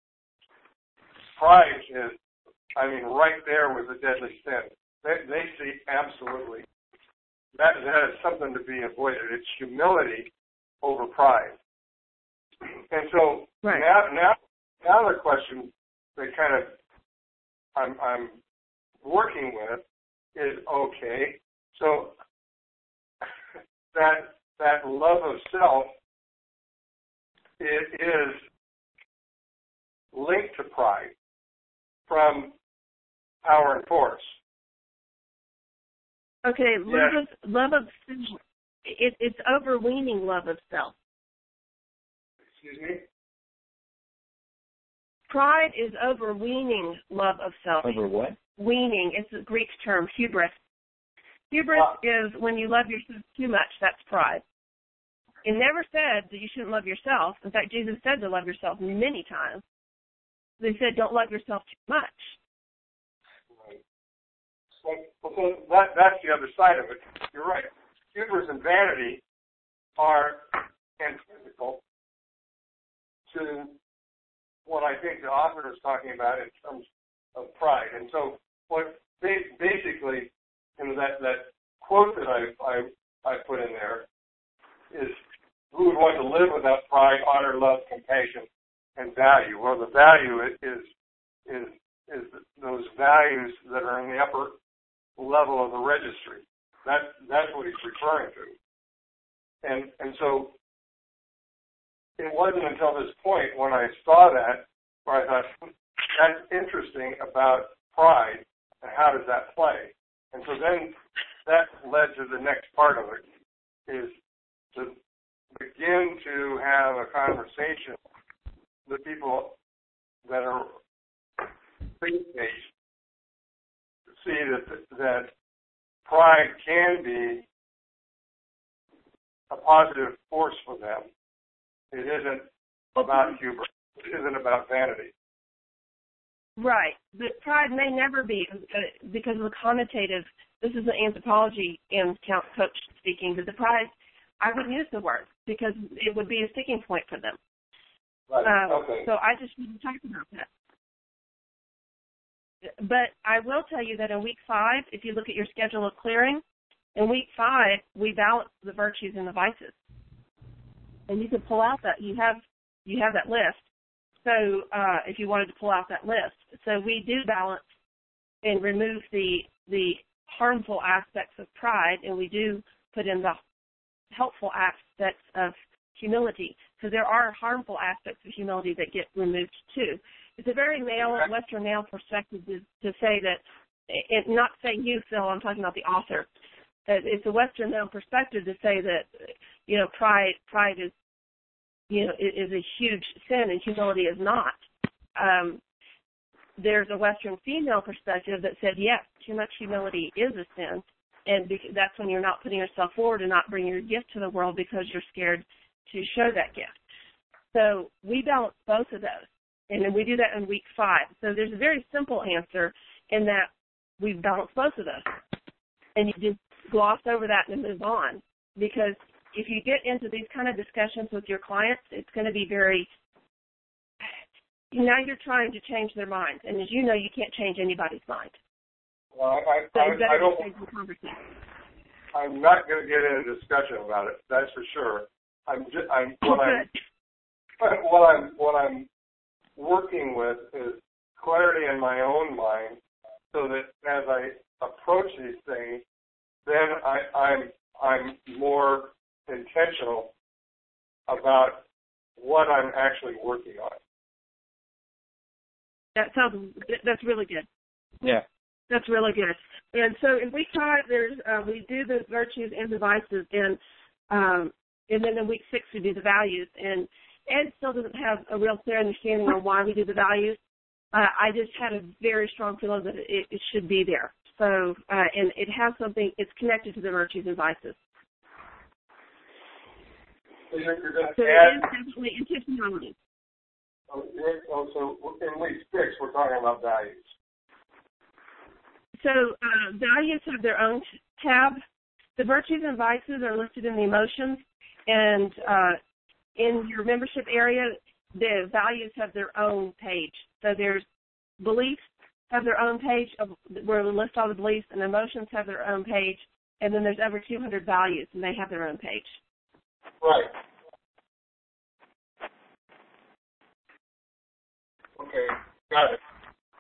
pride is, I mean, right there with the deadly sin. They, they see absolutely that that is something to be avoided. It's humility over pride. And so right. now, now, now the question that kind of I'm, I'm working with is, okay, so that that love of self, it is linked to pride from power and force. Okay, love yeah. of love of it, it's overweening love of self. Excuse me? Pride is overweening love of self. Over what? Weaning. It's a Greek term, hubris. Hubris uh, is when you love yourself too much. That's pride. It never said that you shouldn't love yourself. In fact, Jesus said to love yourself many times. They said don't love yourself too much. So, so that, that's the other side of it. You're right. Hubris and vanity are antithetical to what I think the author is talking about in terms of pride. And so what basically, you know, that, that quote that I, I, I put in there is, who would want to live without pride, honor, love, compassion, and value? Well, the value is, is, is those values that are in the upper level of the registry. That, that's what he's referring to. And, and so it wasn't until this point when I saw that where I thought, that's interesting about pride and how does that play? And so then that led to the next part of it, is to begin to have a conversation with people that are faith-based, see that that pride can be a positive force for them. It isn't about hubris. It isn't about vanity. Right. But pride may never be, uh, because of the connotative, this is an anthropology and coach speaking, but the pride, I wouldn't use the word because it would be a sticking point for them. Right. Uh, okay. So I just wouldn't talk about that. But I will tell you that in week five, if you look at your schedule of clearing, in week five, we balance the virtues and the vices. And you can pull out that, you have you have that list. So uh, if you wanted to pull out that list. So we do balance and remove the the harmful aspects of pride, and we do put in the helpful aspects of humility, because there are harmful aspects of humility that get removed too. It's a very male, Western male perspective to, to say that, and not saying you, Phil, I'm talking about the author. It's a Western male perspective to say that, you know, pride pride is, you know, is a huge sin and humility is not. Um, there's a Western female perspective that said, yes, too much humility is a sin, and that's when you're not putting yourself forward and not bringing your gift to the world because you're scared to show that gift. So we balance both of those. And then we do that in week five. So there's a very simple answer in that we balance both of those. And you just gloss over that and move on. Because if you get into these kind of discussions with your clients, it's going to be very, now you're trying to change their minds. And as you know, you can't change anybody's mind. Well, I, so I, I don't, change the conversation. I'm not going to get into a discussion about it, that's for sure. I'm just, I'm, what I'm, what I'm, what I'm working with is clarity in my own mind, so that as I approach these things, then I, I'm I'm more intentional about what I'm actually working on. That sounds that's really good. Yeah, That's really good. And so in week five, there's uh, we do the virtues and the vices, and um, and then in week six we do the values. And Ed still doesn't have a real clear understanding on why we do the values. Uh, I just had a very strong feeling that it, it should be there. So uh, and it has something. It's connected to the virtues and vices. So you're, you're going So to it add. is definitely intentionality. Oh, you're- oh, so in week six, we're talking about values. So uh, values have their own t- tab. The virtues and vices are listed in the emotions, and uh, in your membership area, the values have their own page. So there's beliefs have their own page of, where we list all the beliefs, and emotions have their own page, and then there's over two hundred values, and they have their own page. Right. Okay, got it.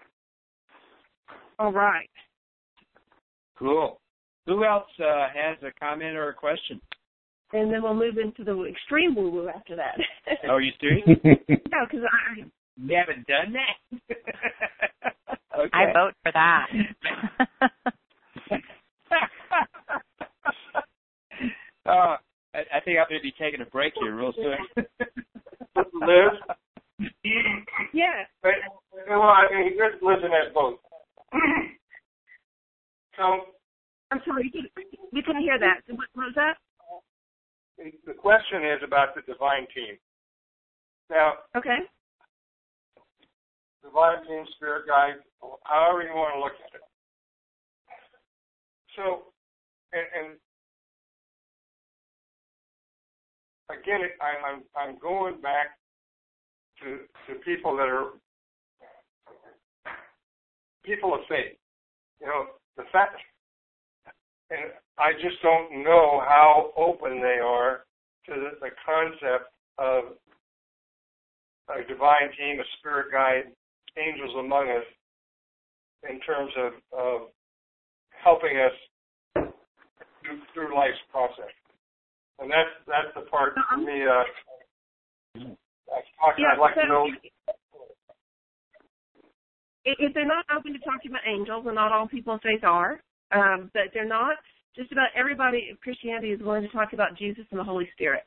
All right. Cool. Who else uh, has a comment or a question? And then we'll move into the extreme woo-woo after that. Oh, are you serious? No, because I... You haven't done that? Okay. I vote for that. uh, I, I think I'm going to be taking a break here real soon. Liz? Yeah. But, well, I mean, just listen at both. So, I'm sorry, we couldn't, we couldn't hear that. What, what was that? the question is about the divine team. Now, Okay. divine team, spirit guide, however you want to look at it. So, and, and again, it, I, I'm I'm going back to to people that are people of faith. You know, the fact, and I just don't know how open they are to the, the concept of a divine team, a spirit guide, angels among us, in terms of, of helping us through, through life's process. And that's that's the part for me. Uh, I, Yeah, I'd like so to know. If if they're not open to talking about angels, and not all people of faith are, um, but they're not, just about everybody of Christianity is willing to talk about Jesus and the Holy Spirit.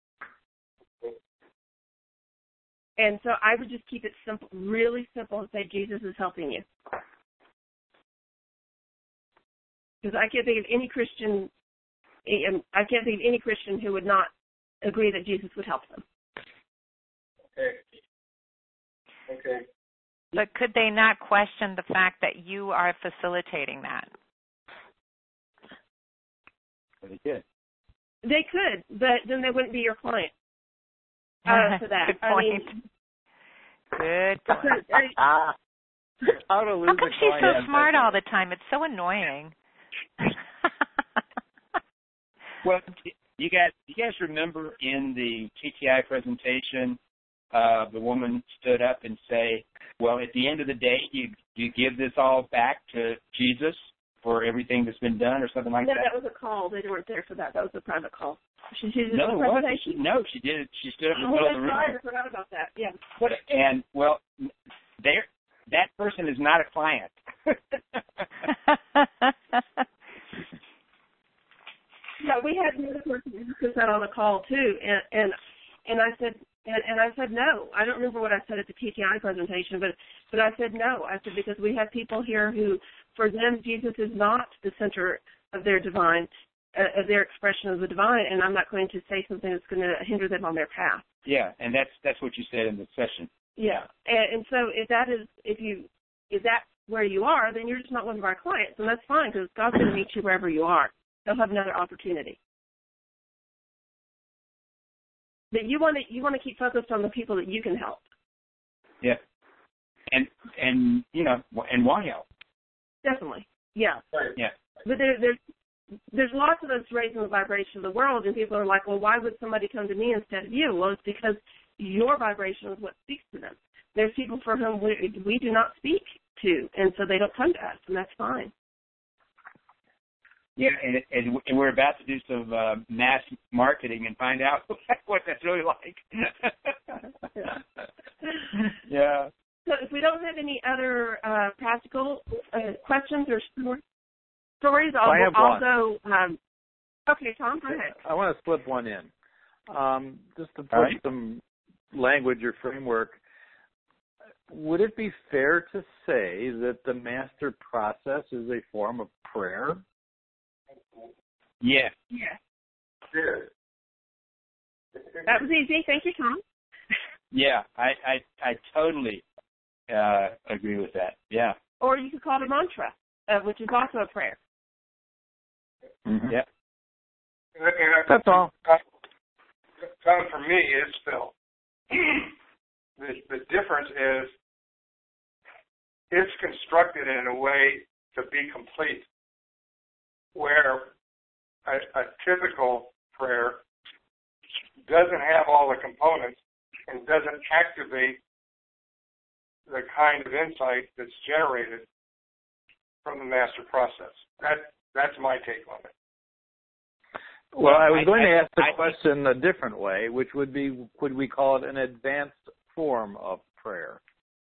And so I would just keep it simple, really simple, and say Jesus is helping you. Because I can't think of any Christian, I can't think of any Christian who would not agree that Jesus would help them. Okay. Okay. But could they not question the fact that you are facilitating that? But it did. They could, but then they wouldn't be your client. Uh, for that. Good I point. mean, Good point. How to lose How come a she's so client. smart all the time? It's so annoying. Well, you guys, you guys remember in the T T I presentation, uh, the woman stood up and say, "Well, at the end of the day, you you give this all back to Jesus for everything that's been done," or something like no, that. that was a call. They weren't there for that. That was a private call. She, she did No, the it wasn't. presentation. She, no, she did. She stood up in the Oh, middle of the that's room. right. I forgot about that. Yeah. What? And well, there, that person is not a client. Yeah, we had another person who said on the call too, and and and I said and, and I said no. I don't remember what I said at the T T I presentation, but but I said no. I said because we have people here who, for them, Jesus is not the center of their divine, uh, of their expression of the divine, and I'm not going to say something that's going to hinder them on their path. Yeah, and that's that's what you said in the session. Yeah, and, and so if that is if you if that's where you are, then you're just not one of our clients, and that's fine because God's going to meet you wherever you are. They'll have another opportunity. But you want to you want to keep focused on the people that you can help. Yeah, and and you know and want help. Definitely, yeah. Right. Yeah. But there, there's there's lots of us raising the vibration of the world, and people are like, well, why would somebody come to me instead of you? Well, it's because your vibration is what speaks to them. There's people for whom we we do not speak to, and so they don't come to us, and that's fine. Yeah, and, and, and we're about to do some uh, mass marketing and find out what that's really like. Yeah. Yeah. So if we don't have any other uh, practical uh, uh, questions or stories? Stories, I'll, I have I'll one. go. Um, okay, Tom, go ahead. I want to slip one in, um, just to put right. some language or framework. Would it be fair to say that the master process is a form of prayer? Yeah. Yes. Yes. That was easy. Thank you, Tom. Yeah, I, I, I totally uh, agree with that. Yeah. Or you could call it a mantra, uh, which is also a prayer. Mm-hmm. Yeah. And, and I, That's all. Tom, for me, it's still the, the difference is it's constructed in a way to be complete, where a, a typical prayer doesn't have all the components and doesn't activate the kind of insight that's generated from the master process. That that's my take on it. Well, I was I, going I, to ask the I, question a different way, which would be, could we call it an advanced form of prayer?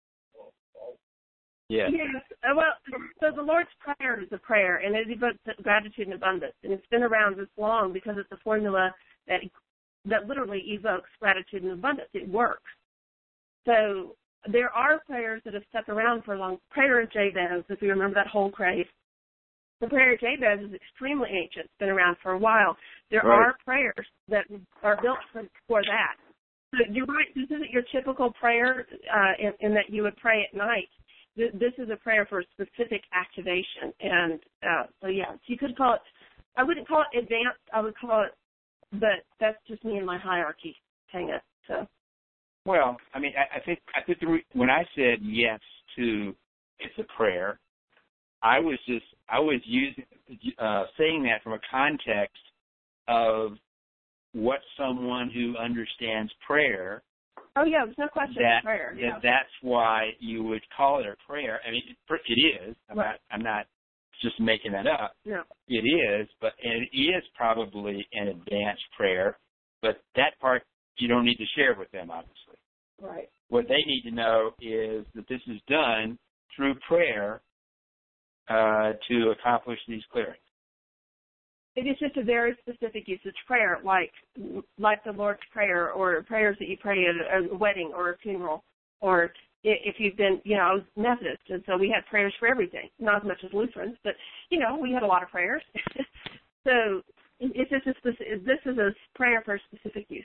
yeah. Yes. Uh, well, so the Lord's Prayer is a prayer, and it evokes gratitude and abundance. And it's been around this long because it's a formula that that literally evokes gratitude and abundance. It works. So there are prayers that have stuck around for a long. Prayer of Jabez, if you remember that whole craze. The prayer of Jabez is extremely ancient. It's been around for a while. There Right. are prayers that are built for, for that. So you're right. This isn't your typical prayer uh, in, in that you would pray at night. Th- this is a prayer for a specific activation. And uh, so, yeah, you could call it, I wouldn't call it advanced. I would call it, but that's just me and my hierarchy. Hang it. So. Well, I mean, I, I think I think the re- when I said yes to it's a prayer, I was just I was using uh, saying that from a context of what someone who understands prayer. Oh yeah, there's no question that, of prayer. That Yeah. that's why you would call it a prayer. I mean, it, it is. I'm right. not. I'm not just making that up. No. It is, but and it is probably an advanced prayer. But that part you don't need to share with them, obviously. Right. What they need to know is that this is done through prayer uh, to accomplish these clearings. It is just a very specific usage prayer, like like the Lord's Prayer or prayers that you pray at a wedding or a funeral, or if you've been, you know, I was Methodist, and so we had prayers for everything. Not as much as Lutherans, but, you know, we had a lot of prayers. So it's just a specific, this is a prayer for a specific use.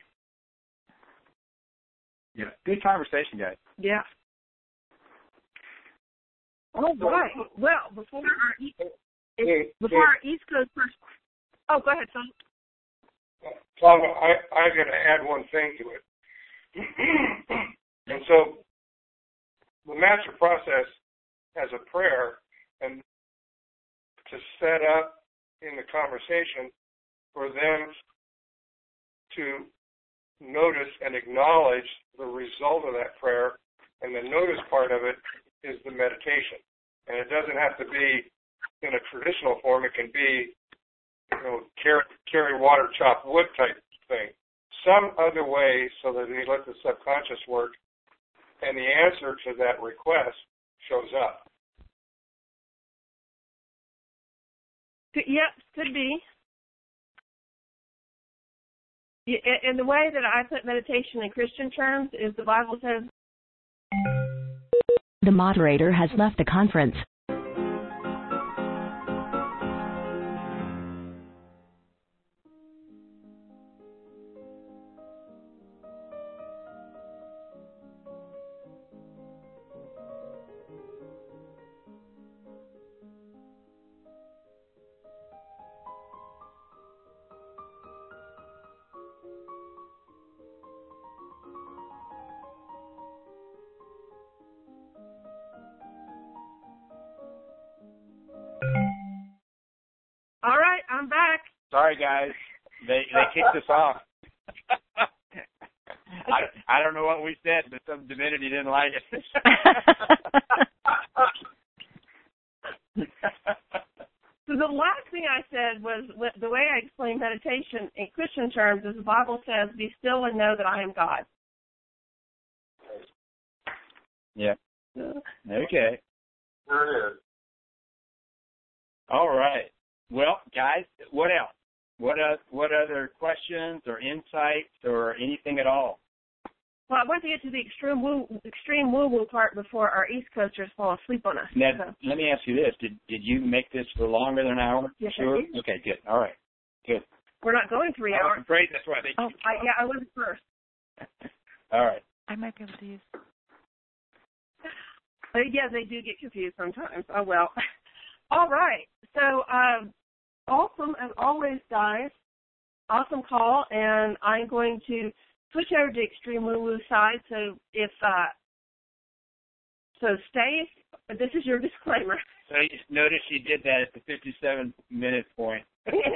Yeah. Good conversation, guys. Yeah. All right. Well, before our East, before our East Coast person. Oh, go ahead, Tom. Tom, I, I'm going to add one thing to it. And so the master process has a prayer, and to set up in the conversation for them to notice and acknowledge the result of that prayer, and the notice part of it is the meditation. And it doesn't have to be in a traditional form. It can be, you know, carry, carry water, chop wood type thing. Some other way so that they let the subconscious work, and the answer to that request shows up. Yeah, could be. And the way that I put meditation in Christian terms is the Bible says, the moderator has left the conference. all right, I'm back. Sorry, guys. They they kicked us off. I I don't know what we said, but some divinity didn't like it. So the last thing I said was the way I explain meditation in Christian terms is the Bible says, "Be still and know that I am God." Yeah. Okay. There it is. All right. Well, guys, what else? What uh, what other questions or insights or anything at all? Well, I want to get to the extreme woo extreme woo woo part before our East Coasters fall asleep on us. Now, so. let me ask you this: Did did you make this for longer than an hour? Yes, sure. I did. Okay, good. All right, good. We're not going three I hours. was afraid that's why they. Oh, I, yeah, I was first. All right. I might be able to use. Uh, yeah, they do get confused sometimes. Oh well. All right. So, um, awesome as always, guys. Awesome call, and I'm going to switch over to extreme woo woo side. So if uh, so, stay. This is your disclaimer. So you notice you did that at the fifty-seven minute point.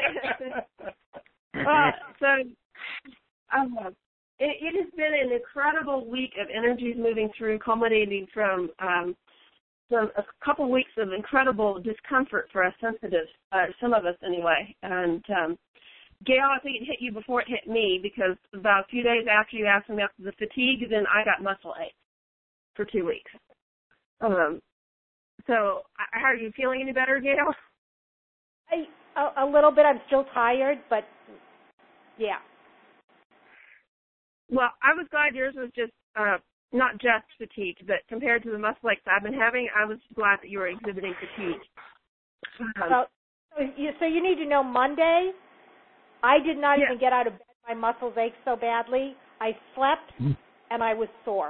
uh, so, um, it, it has been an incredible week of energies moving through, culminating from um, some a couple weeks of incredible discomfort for us sensitives, uh, some of us anyway. And um, Gail, I think it hit you before it hit me because about a few days after you asked me about the fatigue, then I got muscle aches for two weeks. Um, so, how are you feeling? Any better, Gail? I, a, a little bit. I'm still tired, but yeah. Well, I was glad yours was just uh, not just fatigue, but compared to the muscle aches I've been having, I was glad that you were exhibiting fatigue. Um, Well, so you, so you need to know Monday, I did not yeah. even get out of bed. My muscles ached so badly. I slept and I was sore.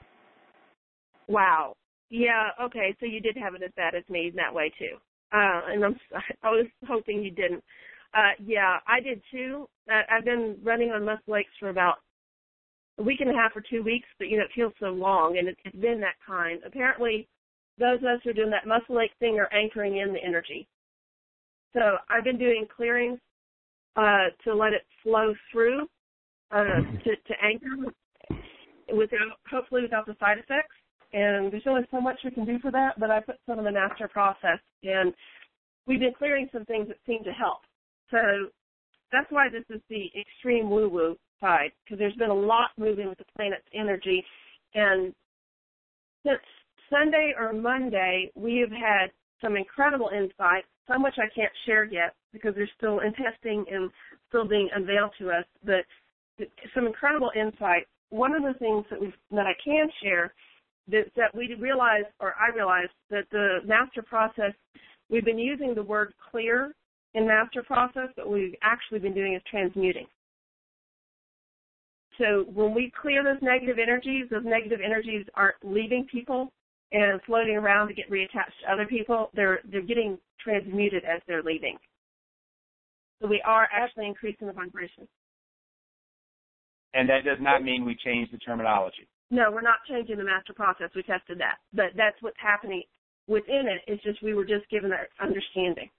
Wow. Yeah, okay, so you did have it as bad as me in that way, too. Uh, and I'm, I was hoping you didn't. Uh, yeah, I did, too. Uh, I've been running on muscle aches for about a week and a half or two weeks, but, you know, it feels so long, and it, it's been that kind. Apparently, those of us who are doing that muscle ache thing are anchoring in the energy. So I've been doing clearings uh, to let it flow through, uh, to, to anchor, without, hopefully without the side effects. And there's only so much we can do for that, but I put some in the master process, and we've been clearing some things that seem to help. So that's why this is the extreme woo-woo side, because there's been a lot moving with the planet's energy. And since Sunday or Monday, we have had some incredible insight, some which I can't share yet because they're still in testing and still being unveiled to us, but some incredible insight. One of the things that, we've, that I can share That, that we realized, or I realized, that the master process, we've been using the word clear in master process, but what we've actually been doing is transmuting. So when we clear those negative energies, those negative energies aren't leaving people and floating around to get reattached to other people. They're, they're getting transmuted as they're leaving. So we are actually increasing the vibration. And that does not mean we change the terminology. No, we're not changing the master process. We tested that. But that's what's happening within it. It's just we were just given that understanding.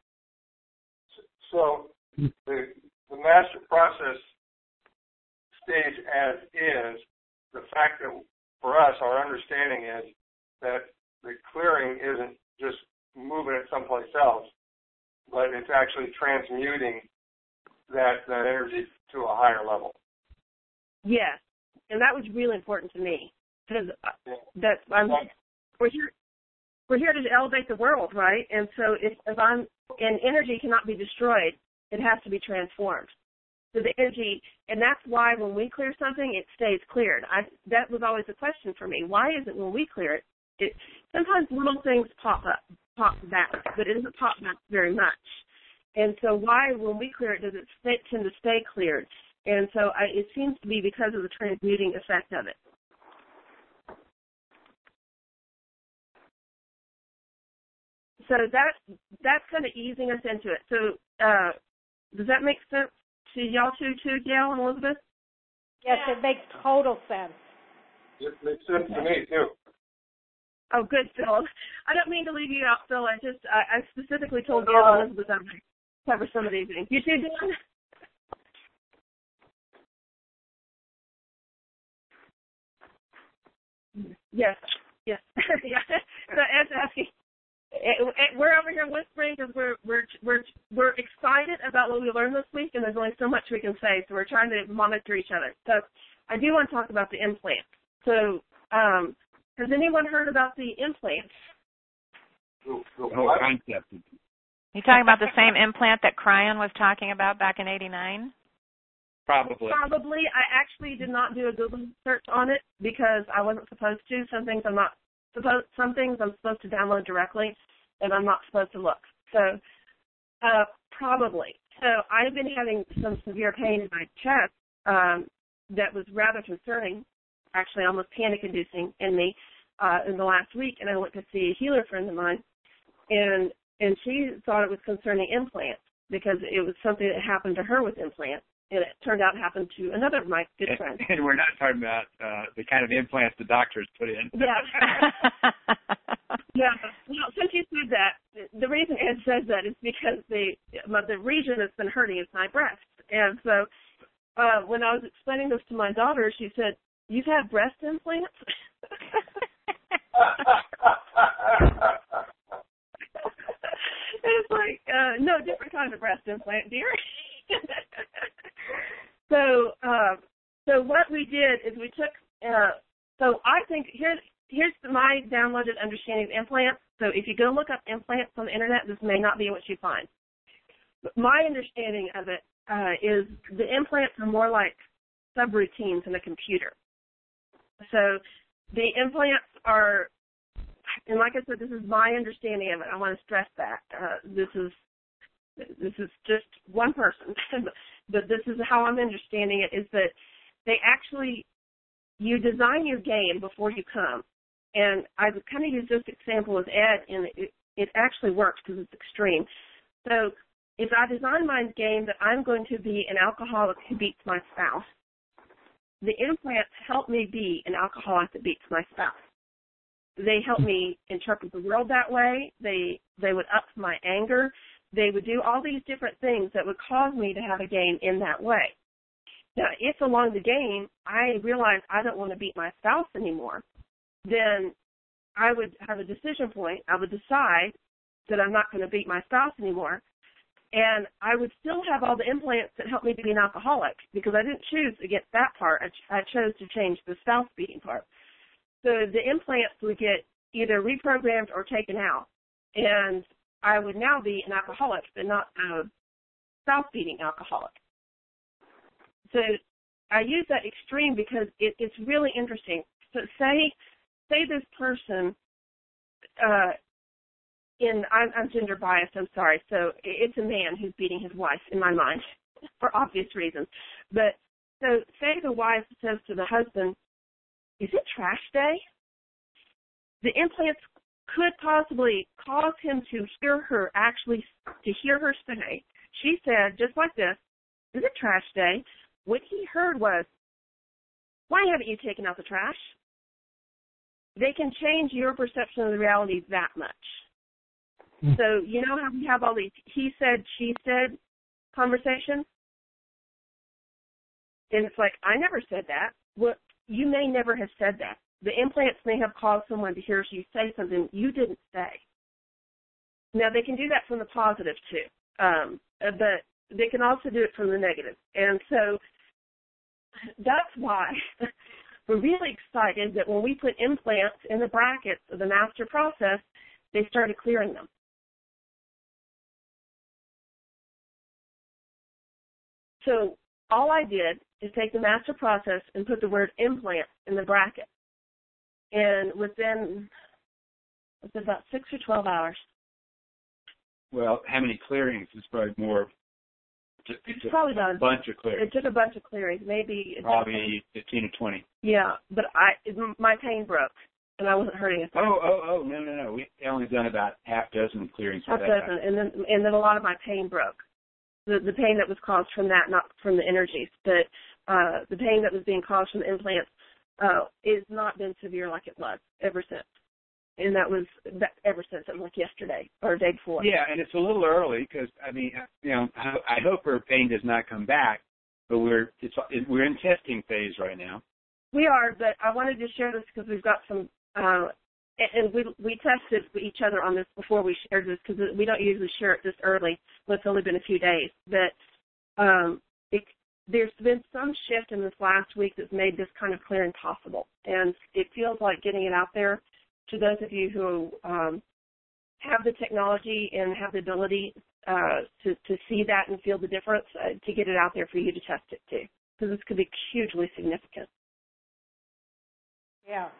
So the, the master process stage as is, the fact that for us, our understanding is that the clearing isn't just moving it someplace else, but it's actually transmuting that, that energy to a higher level. Yes. And that was really important to me because that's I'm we're here we're here to elevate the world, right? And so if, if I'm and energy cannot be destroyed, it has to be transformed. So the energy, and that's why when we clear something, it stays cleared. I that was always a question for me. Why is it when we clear it, it sometimes little things pop up, pop back, but it doesn't pop back very much. And so why when we clear it does it stay, tend to stay cleared? And so I, it seems to be because of the transmuting effect of it. So that, that's kind of easing us into it. So uh, does that make sense to y'all two, too, Gail and Elizabeth? Yes, it makes total sense. It makes sense to me, too. Oh, good, Phil. I don't mean to leave you out, Phil. I just, I, I specifically told Gail and Elizabeth I would cover some of these things. You too, Dan? Yes, yes. yeah. So Ed's asking, we're over here whispering because we're we're we're we're excited about what we learned this week, and there's only so much we can say. So we're trying to monitor each other. So I do want to talk about the implant. So um, has anyone heard about the implant? The whole concept. You talking about the same implant that Cryon was talking about back in eighty-nine? Probably. Probably. I actually did not do a Google search on it because I wasn't supposed to. Some things I'm not supposed. Some things I'm supposed to download directly, and I'm not supposed to look. So, uh, probably. So I've been having some severe pain in my chest um, that was rather concerning, actually almost panic-inducing in me uh, in the last week. And I went to see a healer friend of mine, and and she thought it was concerning implants because it was something that happened to her with implants. And it turned out happened to another of my good friends. And we're not talking about uh, the kind of implants the doctors put in. Yeah. Yeah. Well, since you said that, the reason Ed says that is because the the region that's been hurting is my breast. And so uh, when I was explaining this to my daughter, she said, "You've had breast implants?" It's like, uh, no, different kind of breast implant, dear. So, uh, so what we did is we took. Uh, so I think here's here's my downloaded understanding of implants. So if you go look up implants on the internet, this may not be what you find. But my understanding of it uh, is the implants are more like subroutines in a computer. So the implants are, and like I said, this is my understanding of it. I want to stress that uh, this is. This is just one person, but this is how I'm understanding it, is that they actually, you design your game before you come. And I would kind of use this example with Ed, and it, it actually works because it's extreme. So if I design my game that I'm going to be an alcoholic who beats my spouse, the implants help me be an alcoholic that beats my spouse. They help me interpret the world that way. They they would up my anger. They would do all these different things that would cause me to have a game in that way. Now, if along the game I realize I don't want to beat my spouse anymore, then I would have a decision point. I would decide that I'm not going to beat my spouse anymore, and I would still have all the implants that help me to be an alcoholic because I didn't choose against that part. I, ch- I chose to change the spouse beating part. So the implants would get either reprogrammed or taken out, and I would now be an alcoholic, but not a spouse-beating alcoholic. So I use that extreme because it, it's really interesting. So say, say this person, uh, in I'm, I'm gender biased. I'm sorry. So it's a man who's beating his wife in my mind, for obvious reasons. But so say the wife says to the husband, "Is it trash day?" The implants could possibly cause him to hear her actually, to hear her say, she said, just like this, "Is it trash day?" What he heard was, "Why haven't you taken out the trash?" They can change your perception of the reality that much. Mm. So you know how we have all these he said, she said conversations? And it's like, I never said that. Well, you may never have said that. The implants may have caused someone to hear you say something you didn't say. Now, they can do that from the positive, too, um, but they can also do it from the negative. And so that's why we're really excited that when we put implants in the brackets of the master process, they started clearing them. So all I did is take the master process and put the word implant in the bracket. And within, was it about six or twelve hours? Well, how many clearings is probably more? Just, It's just probably about a bunch of clearings. It took a bunch of clearings, maybe. Probably fifteen or twenty. Yeah, but I it, my pain broke, and I wasn't hurting it. Oh, oh, oh, no, no, no. We only done about half dozen clearings. Half dozen, and then and then a lot of my pain broke. The the pain that was caused from that, not from the energies, but uh, the pain that was being caused from the implants uh, is not been severe like it was ever since. And that was that ever since, it was like yesterday or the day before. Yeah, and it's a little early because, I mean, you know, I hope her pain does not come back, but we're it's we're in testing phase right now. We are, but I wanted to share this because we've got some, uh, and we we tested each other on this before we shared this because we don't usually share it this early. Well, it's only been a few days, but um, it, there's been some shift in this last week that's made this kind of clearing possible, and it feels like getting it out there to those of you who um, have the technology and have the ability uh, to, to see that and feel the difference, uh, to get it out there for you to test it too, because this could be hugely significant. Yeah.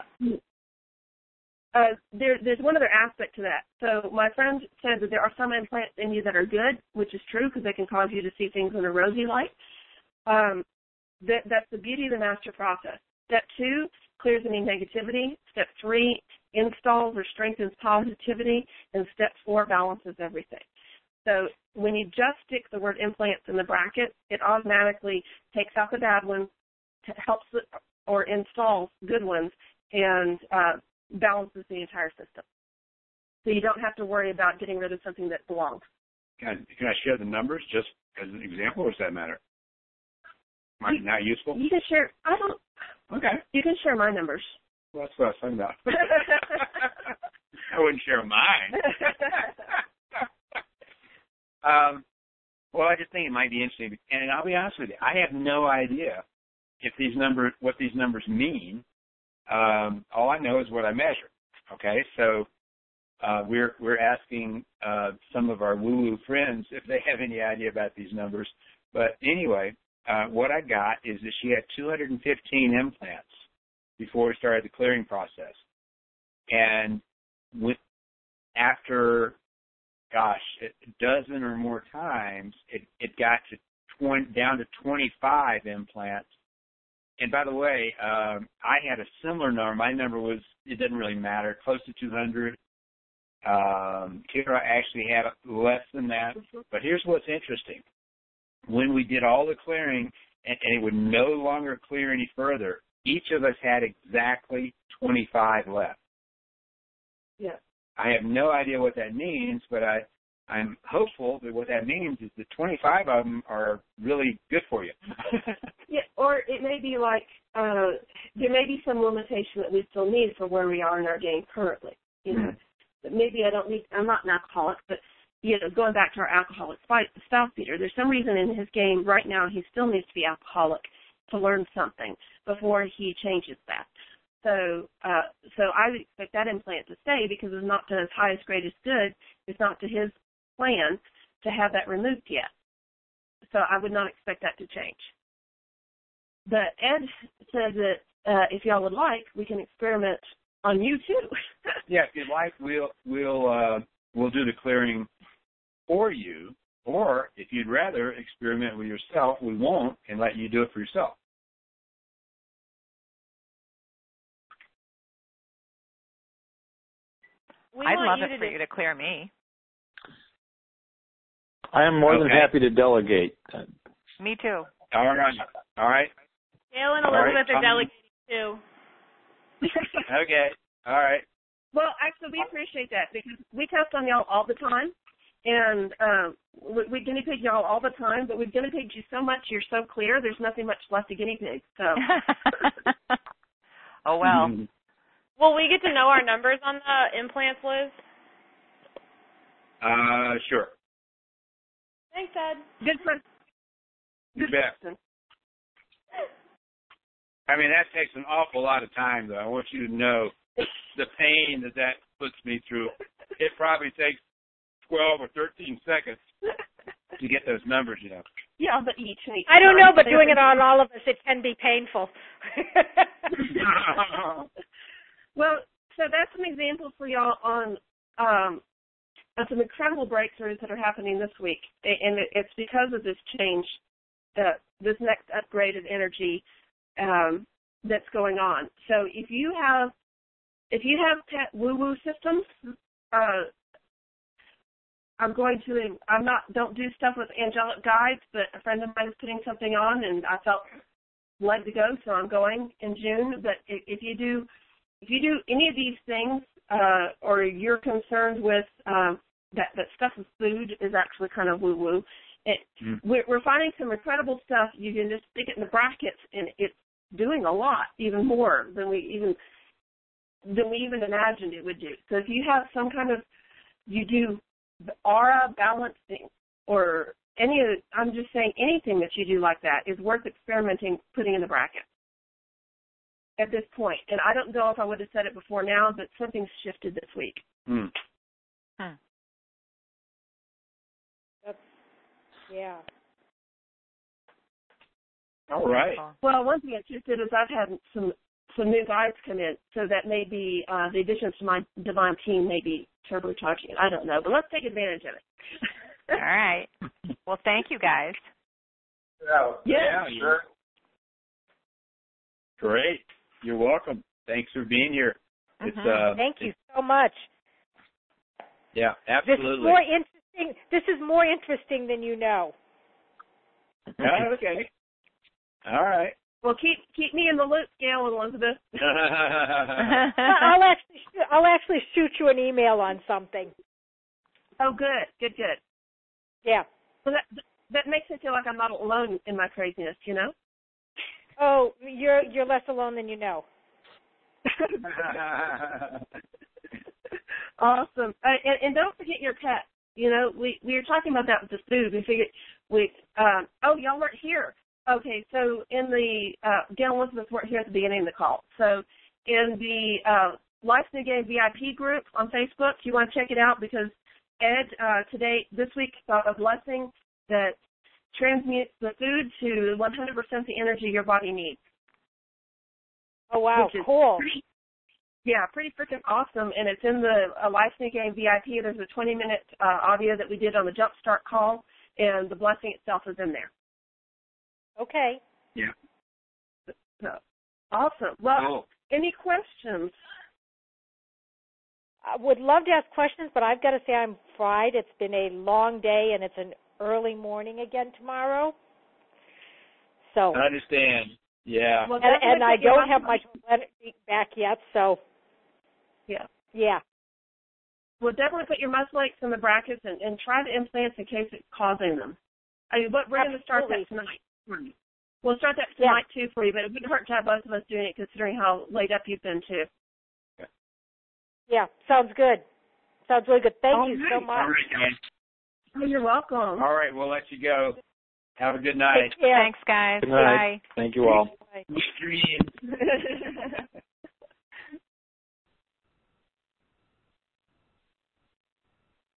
Uh, there, there's one other aspect to that. So my friend said that there are some implants in you that are good, which is true because they can cause you to see things in a rosy light. Um, that, that's the beauty of the master process. Step two, clears any negativity. Step three, installs or strengthens positivity. And step four, balances everything. So when you just stick the word implants in the bracket, it automatically takes out the bad ones, helps it, or installs good ones, and uh, balances the entire system. So you don't have to worry about getting rid of something that belongs. Can I, can I share the numbers just as an example, or does that matter? Am I not useful? You can share. I don't. Okay. You can share my numbers. Well, that's what I was talking about. I wouldn't share mine. um, well, I just think it might be interesting. And I'll be honest with you, I have no idea if these numbers, what these numbers mean. Um, all I know is what I measure. Okay, so uh, we're we're asking uh, some of our woo-woo friends if they have any idea about these numbers. But anyway, uh, what I got is that she had two hundred fifteen implants before we started the clearing process, and with after, gosh, a dozen or more times, it, it got to twenty, down to twenty-five implants. And by the way, um, I had a similar number. My number was, it doesn't really matter, close to two hundred. Um, Kira actually had less than that. But here's what's interesting. When we did all the clearing and, and it would no longer clear any further, each of us had exactly twenty-five left. Yeah. I have no idea what that means, but I, I'm hopeful that what that means is that twenty-five of them are really good for you. Yeah, or it may be like uh, there may be some limitation that we still need for where we are in our game currently. You know, but maybe I don't need. I'm not an alcoholic, but you know, going back to our alcoholic spouse beater, there's some reason in his game right now he still needs to be alcoholic to learn something before he changes that. So, uh, so I would expect that implant to stay because it's not to his highest, greatest good. It's not to his plan to have that removed yet. So I would not expect that to change. But Ed said that uh, if y'all would like, we can experiment on you too. Yeah, if you'd like, we'll we'll uh, we'll do the clearing for you. Or if you'd rather experiment with yourself, we won't and let you do it for yourself. We I'd want love you it to for do- you to clear me. I am more than Okay. happy to delegate. Me too. All right. All right. Gail and All right, Elizabeth Tom. are delegating too. Okay. All right. Well, actually, we appreciate that because we test on y'all all the time, and um, we, we guinea pig y'all all the time. But we've guinea pigged you so much, you're so clear. There's nothing much left to guinea pig. So. Oh well. Mm-hmm. Will we get to know our numbers on the implants, Liz? Uh, sure. Thanks, Ed. Good question. You Good bet. question. I mean, that takes an awful lot of time, though. I want you to know the pain that that puts me through. It probably takes twelve or thirteen seconds to get those numbers, you know. Yeah, but each and each. I don't know, time. but doing it on all of us, it can be painful. Well, so that's an example for y'all on um, of some incredible breakthroughs that are happening this week, and it's because of this change, uh, this next upgraded energy um, that's going on. So if you have, if you have pet woo-woo systems, uh, I'm going to, I'm not, don't do stuff with angelic guides, but a friend of mine is putting something on, and I felt led to go, so I'm going in June. But if, if you do, if you do any of these things, uh, or you're concerned with um, that that stuff with food is actually kind of woo-woo, it, mm. we're, we're finding some incredible stuff. You can just stick it in the brackets, and it's doing a lot, even more than we even than we even imagined it would do. So if you have some kind of, you do aura balancing or any of, I'm just saying anything that you do like that is worth experimenting, putting in the bracket at this point. And I don't know if I would have said it before now, but something's shifted this week. Mm. Hmm. That's, yeah. All right. Well, one thing it just did is I've had some some new guides come in, so that may be uh, the additions to my divine team may be turbocharging it. I don't know, but let's take advantage of it. All right. Well, thank you guys. Yeah, yeah, yeah, sure. Great. You're welcome. Thanks for being here. It's Mm-hmm. uh, Thank you it's, so much. Yeah, This is absolutely. more interesting. This is more interesting than you know. Okay. All right. Well, keep keep me in the loop, Gail and Elizabeth. I'll actually sh- I'll actually shoot you an email on something. Oh, good, good, good. Yeah. Well, that that makes me feel like I'm not alone in my craziness, you know. Oh, you're you're less alone than you know. Awesome, uh, and, and don't forget your pet. You know, we we were talking about that with the food. We figured we. Um, oh, y'all weren't here. Okay, so in the uh, Gail and Elizabeth weren't here at the beginning of the call. So in the uh, Life's New Game V I P group on Facebook, you want to check it out because Ed uh, today this week thought a blessing that transmutes the food to one hundred percent the energy your body needs. Oh wow, Which is cool. Pretty, yeah, pretty freaking awesome, and it's in the uh, Life's New Game V I P. There's a twenty minute uh, audio that we did on the Jumpstart call, and the blessing itself is in there. Okay. Yeah. So, awesome. Well, Oh. any questions? I would love to ask questions, but I've got to say I'm fried. It's been a long day, and it's an early morning again tomorrow. So. I understand. Yeah. Well, and, and I don't have my my energy back yet, so. Yeah. Yeah. Well, definitely put your muscle aches in the brackets and, and try the implants in case it's causing them. I mean, but we're going to start that tonight. We'll start that tonight, yeah. too, for you, but it wouldn't hurt to have both of us doing it considering how laid up you've been, too. Yeah, sounds good. Sounds really good. Thank All you right. so much. All right, guys. Oh, you're welcome. All right, we'll let you go. Have a good night. Take care. Thanks, guys. Good night. Bye. Thank you all. Bye. Mister Ian.